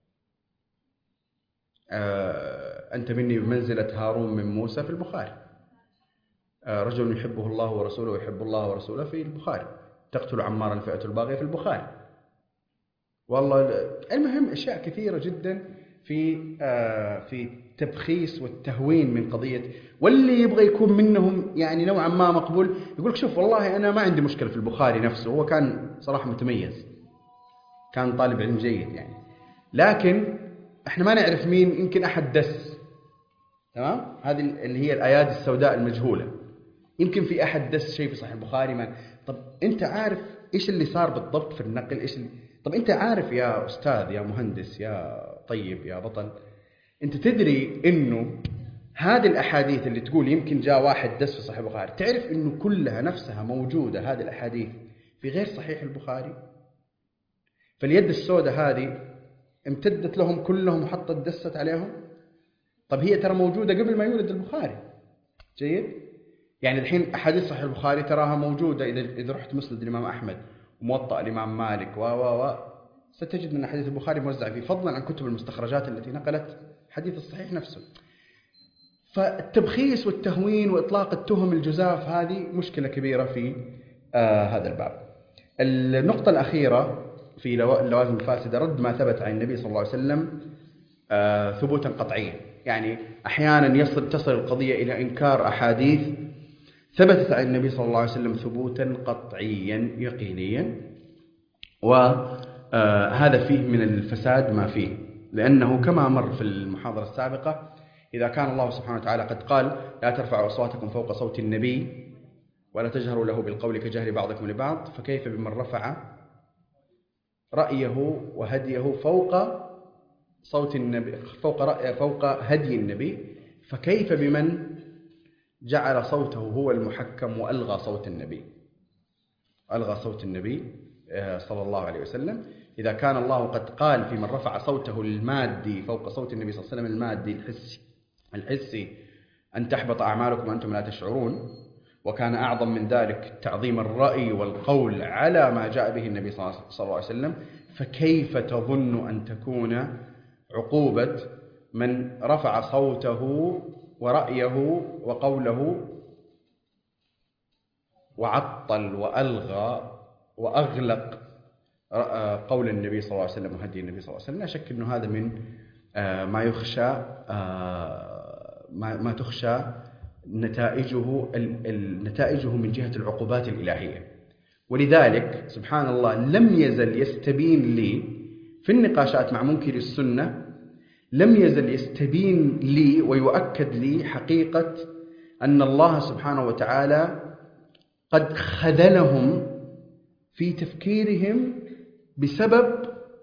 آه أنت مني بمنزلة هارون من موسى في البخاري. آه رجل يحبه الله ورسوله ويحب الله ورسوله في البخاري. تقتل عمار الفئة الباغية في البخاري. والله المهم أشياء كثيرة جدا في آه في تبخيس والتهوين من قضية. واللي يبغى يكون منهم يعني نوعا ما مقبول يقول لك شوف والله أنا ما عندي مشكلة في البخاري نفسه، هو كان صراحة متميز، كان طالب علم جيد يعني، لكن احنا ما نعرف مين، يمكن أحد دس، تمام، هذه اللي هي الأيادي السوداء المجهولة، يمكن في أحد دس شيء في صحيح البخاري. ما طب أنت عارف إيش اللي صار بالضبط في النقل؟ إيش اللي... طب أنت عارف يا أستاذ يا مهندس يا طيب يا بطل، أنت تدري إنه هذه الأحاديث اللي تقول يمكن جاء واحد دس في صحيح البخاري، تعرف إنه كلها نفسها موجودة هذه الأحاديث في غير صحيح البخاري؟ فاليد السوداء هذه امتدت لهم كلهم وحطت دست عليهم. طب هي ترى موجودة قبل ما يولد البخاري. جيد؟ يعني الحين أحاديث صحيح البخاري تراها موجودة، إذا إذا رحت مسند الإمام أحمد وموطأ الإمام مالك و و و ستجد من حديث البخاري موزع فيه، فضلا عن كتب المستخرجات التي نقلت حديث الصحيح نفسه. فالتبخيس والتهوين وإطلاق التهم الجزاف هذه مشكلة كبيرة في آه هذا الباب. النقطة الأخيرة في اللوازم الفاسدة رد ما ثبت عن النبي صلى الله عليه وسلم آه ثبوتا قطعيا. يعني أحيانا يصل تصل القضية إلى إنكار أحاديث ثبتت عن النبي صلى الله عليه وسلم ثبوتا قطعيا يقينيا، وهذا فيه من الفساد ما فيه، لأنه كما مر في المحاضرة السابقة إذا كان الله سبحانه وتعالى قد قال لا ترفعوا أصواتكم فوق صوت النبي ولا تجهروا له بالقول كجهر بعضكم لبعض، فكيف بمن رفع رأيه وهديه فوق صوت النبي فوق رأي فوق هدي النبي، فكيف بمن جعل صوته هو المحكم وألغى صوت النبي ألغى صوت النبي صلى الله عليه وسلم. إذا كان الله قد قال في من رفع صوته المادي فوق صوت النبي صلى الله عليه وسلم المادي الحسي الحسي أن تحبط أعمالكم وأنتم لا تشعرون، وكان أعظم من ذلك تعظيم الرأي والقول على ما جاء به النبي صلى الله عليه وسلم، فكيف تظن أن تكون عقوبة من رفع صوته ورأيه وقوله وعطل وألغى وأغلق قول النبي صلى الله عليه وسلم وهدي النبي صلى الله عليه وسلم. لا شك أنه هذا من ما يخشى ما تخشى نتائجه نتائجه من جهة العقوبات الإلهية. ولذلك سبحان الله لم يزل يستبين لي في النقاشات مع منكر السنة، لم يزل يستبين لي ويؤكد لي حقيقة أن الله سبحانه وتعالى قد خذلهم في تفكيرهم بسبب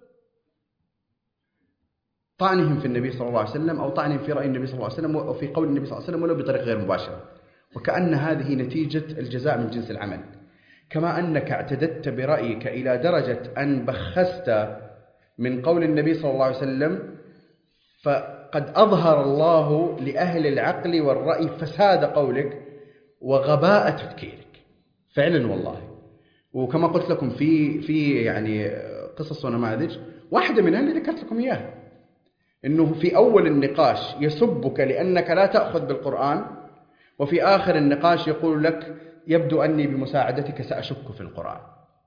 طعنهم في النبي صلى الله عليه وسلم أو طعنهم في رأي النبي صلى الله عليه وسلم أو في قول النبي صلى الله عليه وسلم ولو بطريقة غير مباشرة، وكأن هذه نتيجة الجزاء من جنس العمل. كما أنك اعتددت برأيك إلى درجة أن بخست من قول النبي صلى الله عليه وسلم، فقد أظهر الله لأهل العقل والرأي فساد قولك وغباء تفكيرك فعلا والله. وكما قلت لكم في في يعني قصص ونماذج، واحدة منها اللي ذكرت لكم إياها، إنه في أول النقاش يسبك لأنك لا تأخذ بالقرآن، وفي آخر النقاش يقول لك يبدو أني بمساعدتك سأشك في القرآن.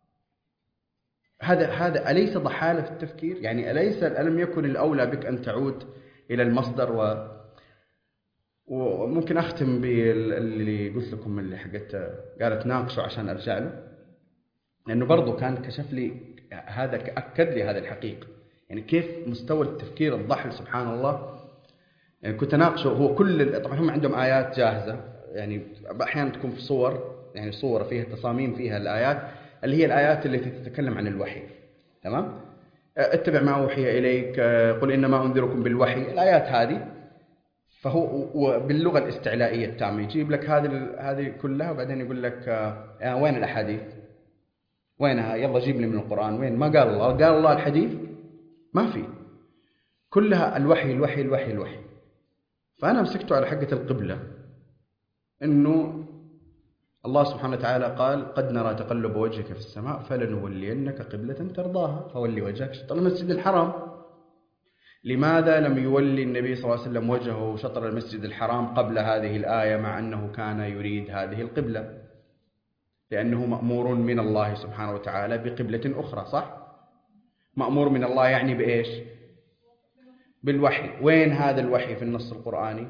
هذا هذا أليس ضحالة في التفكير؟ يعني أليس ألم يكن الأولى بك أن تعود إلى المصدر؟ و وممكن أختم باللي قلت لكم اللي حقت قالت ناقشوا عشان أرجع له، لأنه برضو كان كشف لي هذا، أكد لي هذا الحقيقة، يعني كيف مستوى التفكير الضحل سبحان الله. يعني كنت أناقشه، هو كل طبعا هم عندهم آيات جاهزة، يعني أحيانا تكون في صور، يعني صور فيها تصاميم فيها الآيات اللي هي الآيات التي تتكلم عن الوحي، تمام؟ اتبع ما أوحي إليك، قل إنما أنذركم بالوحي، الآيات هذه. فهو باللغة الاستعلائية التامة يجيب لك هذه هذه كلها، وبعدين يقول لك آه وين الأحاديث؟ وينها؟ يلا جيب لي من القرآن. وين؟ ما قال الله، قال الله الحديث ما في، كلها الوحي الوحي الوحي الوحي. فأنا مسكته على حقة القبلة، إنه الله سبحانه وتعالى قال قد نرى تقلب وجهك في السماء فلنولينك قبلة ترضاها فولي وجهك شطر المسجد الحرام. لماذا لم يولي النبي صلى الله عليه وسلم وجهه شطر المسجد الحرام قبل هذه الآية مع أنه كان يريد هذه القبلة؟ لأنه مأمور من الله سبحانه وتعالى بقبلة أخرى، صح؟ مأمور من الله يعني بإيش؟ بالوحي. وين هذا الوحي في النص القرآني؟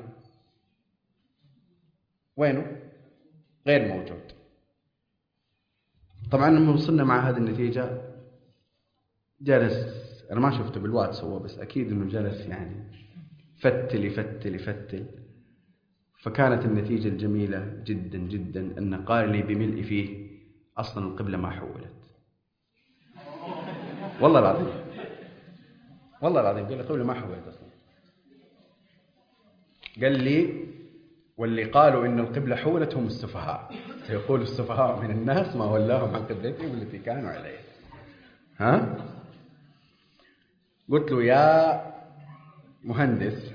وينه؟ غير موجود. طبعا لما وصلنا مع هذه النتيجة جلس، أنا ما شفته بالواتس هو، بس أكيد أنه جلس يعني فتل يفتل يفتل. فكانت النتيجة الجميلة جدا جدا أن قال لي بملء فيه أصلا القبلة ما حولت. والله العظيم والله العظيم قال لي القبلة ما حولت أصلا. قال لي واللي قالوا إن القبلة حولت هم السفهاء، سيقول السفهاء من الناس ما ولاهم عن قبلتهم التي كانوا عليها. ها؟ قلت له يا مهندس،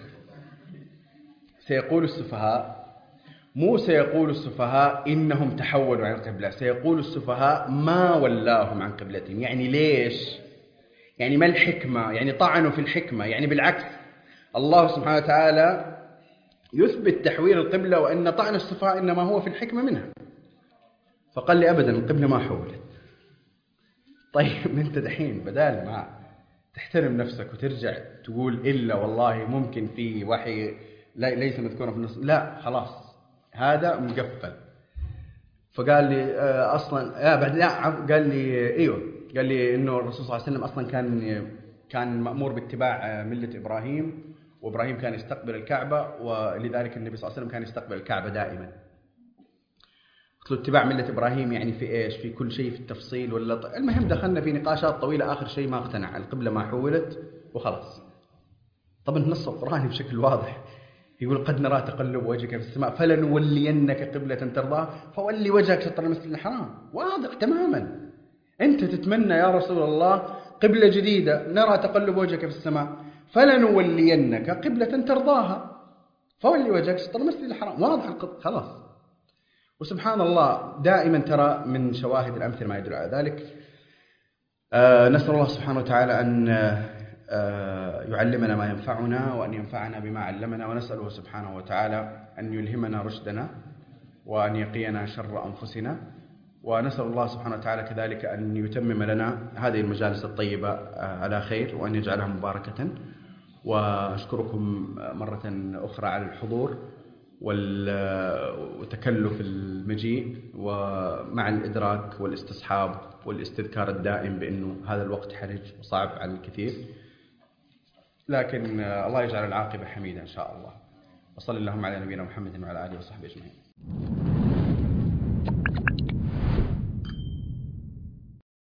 سيقول السفهاء، مو سيقول السفهاء إنهم تحولوا عن القبلة، سيقول السفهاء ما ولاهم عن قبلتهم. يعني ليش؟ يعني ما الحكمة؟ يعني طعنوا في الحكمة. يعني بالعكس الله سبحانه وتعالى يثبت تحويل القبلة وأن طعن السفهاء إنما هو في الحكمة منها. فقال لي أبدا القبلة ما حولت. طيب أنت دحين بدال ما تحترم نفسك وترجع تقول إلا والله ممكن في وحي ليس مذكورا في النص، لا خلاص هذا مقفل. فقال لي أصلا لا بعد لا قال لي أيوه، قال لي إنه الرسول صلى الله عليه وسلم أصلا كان كان مأمور باتباع ملة إبراهيم، وإبراهيم كان يستقبل الكعبة، ولذلك النبي صلى الله عليه وسلم كان يستقبل الكعبة دائما. قلت له اتباع ملة إبراهيم يعني في إيش؟ في كل شيء في التفصيل ولا ط... المهم دخلنا في نقاشات طويلة، آخر شيء ما اقتنع، القبلة ما حولت وخلاص. طبعا النص القرآني بشكل واضح يقول قد نرى تقلب وجهك في السماء فلنولينك قبلة ترضاها فولي وجهك شطر المسجد الحرام. واضح تماما. أنت تتمنى يا رسول الله قبلة جديدة، نرى تقلب وجهك في السماء فلنولينك قبلة ترضاها فولي وجهك شطر المسجد الحرام. واضح القط خلاص. وسبحان الله دائما ترى من شواهد الأمثلة ما يدل على ذلك. آه نسأل الله سبحانه وتعالى أن يعلمنا ما ينفعنا وأن ينفعنا بما علمنا، ونسأله سبحانه وتعالى أن يلهمنا رشدنا وأن يقينا شر أنفسنا، ونسأل الله سبحانه وتعالى كذلك أن يتمم لنا هذه المجالس الطيبة على خير وأن يجعلها مباركة. وأشكركم مرة أخرى على الحضور وتكلف المجيء، ومع الإدراك والاستصحاب والاستذكار الدائم بأنه هذا الوقت حرج وصعب على الكثير، لكن الله يجعل العاقبة حميدة إن شاء الله. وصلى اللهم على نبينا محمد وعلى آله وصحبه أجمعين.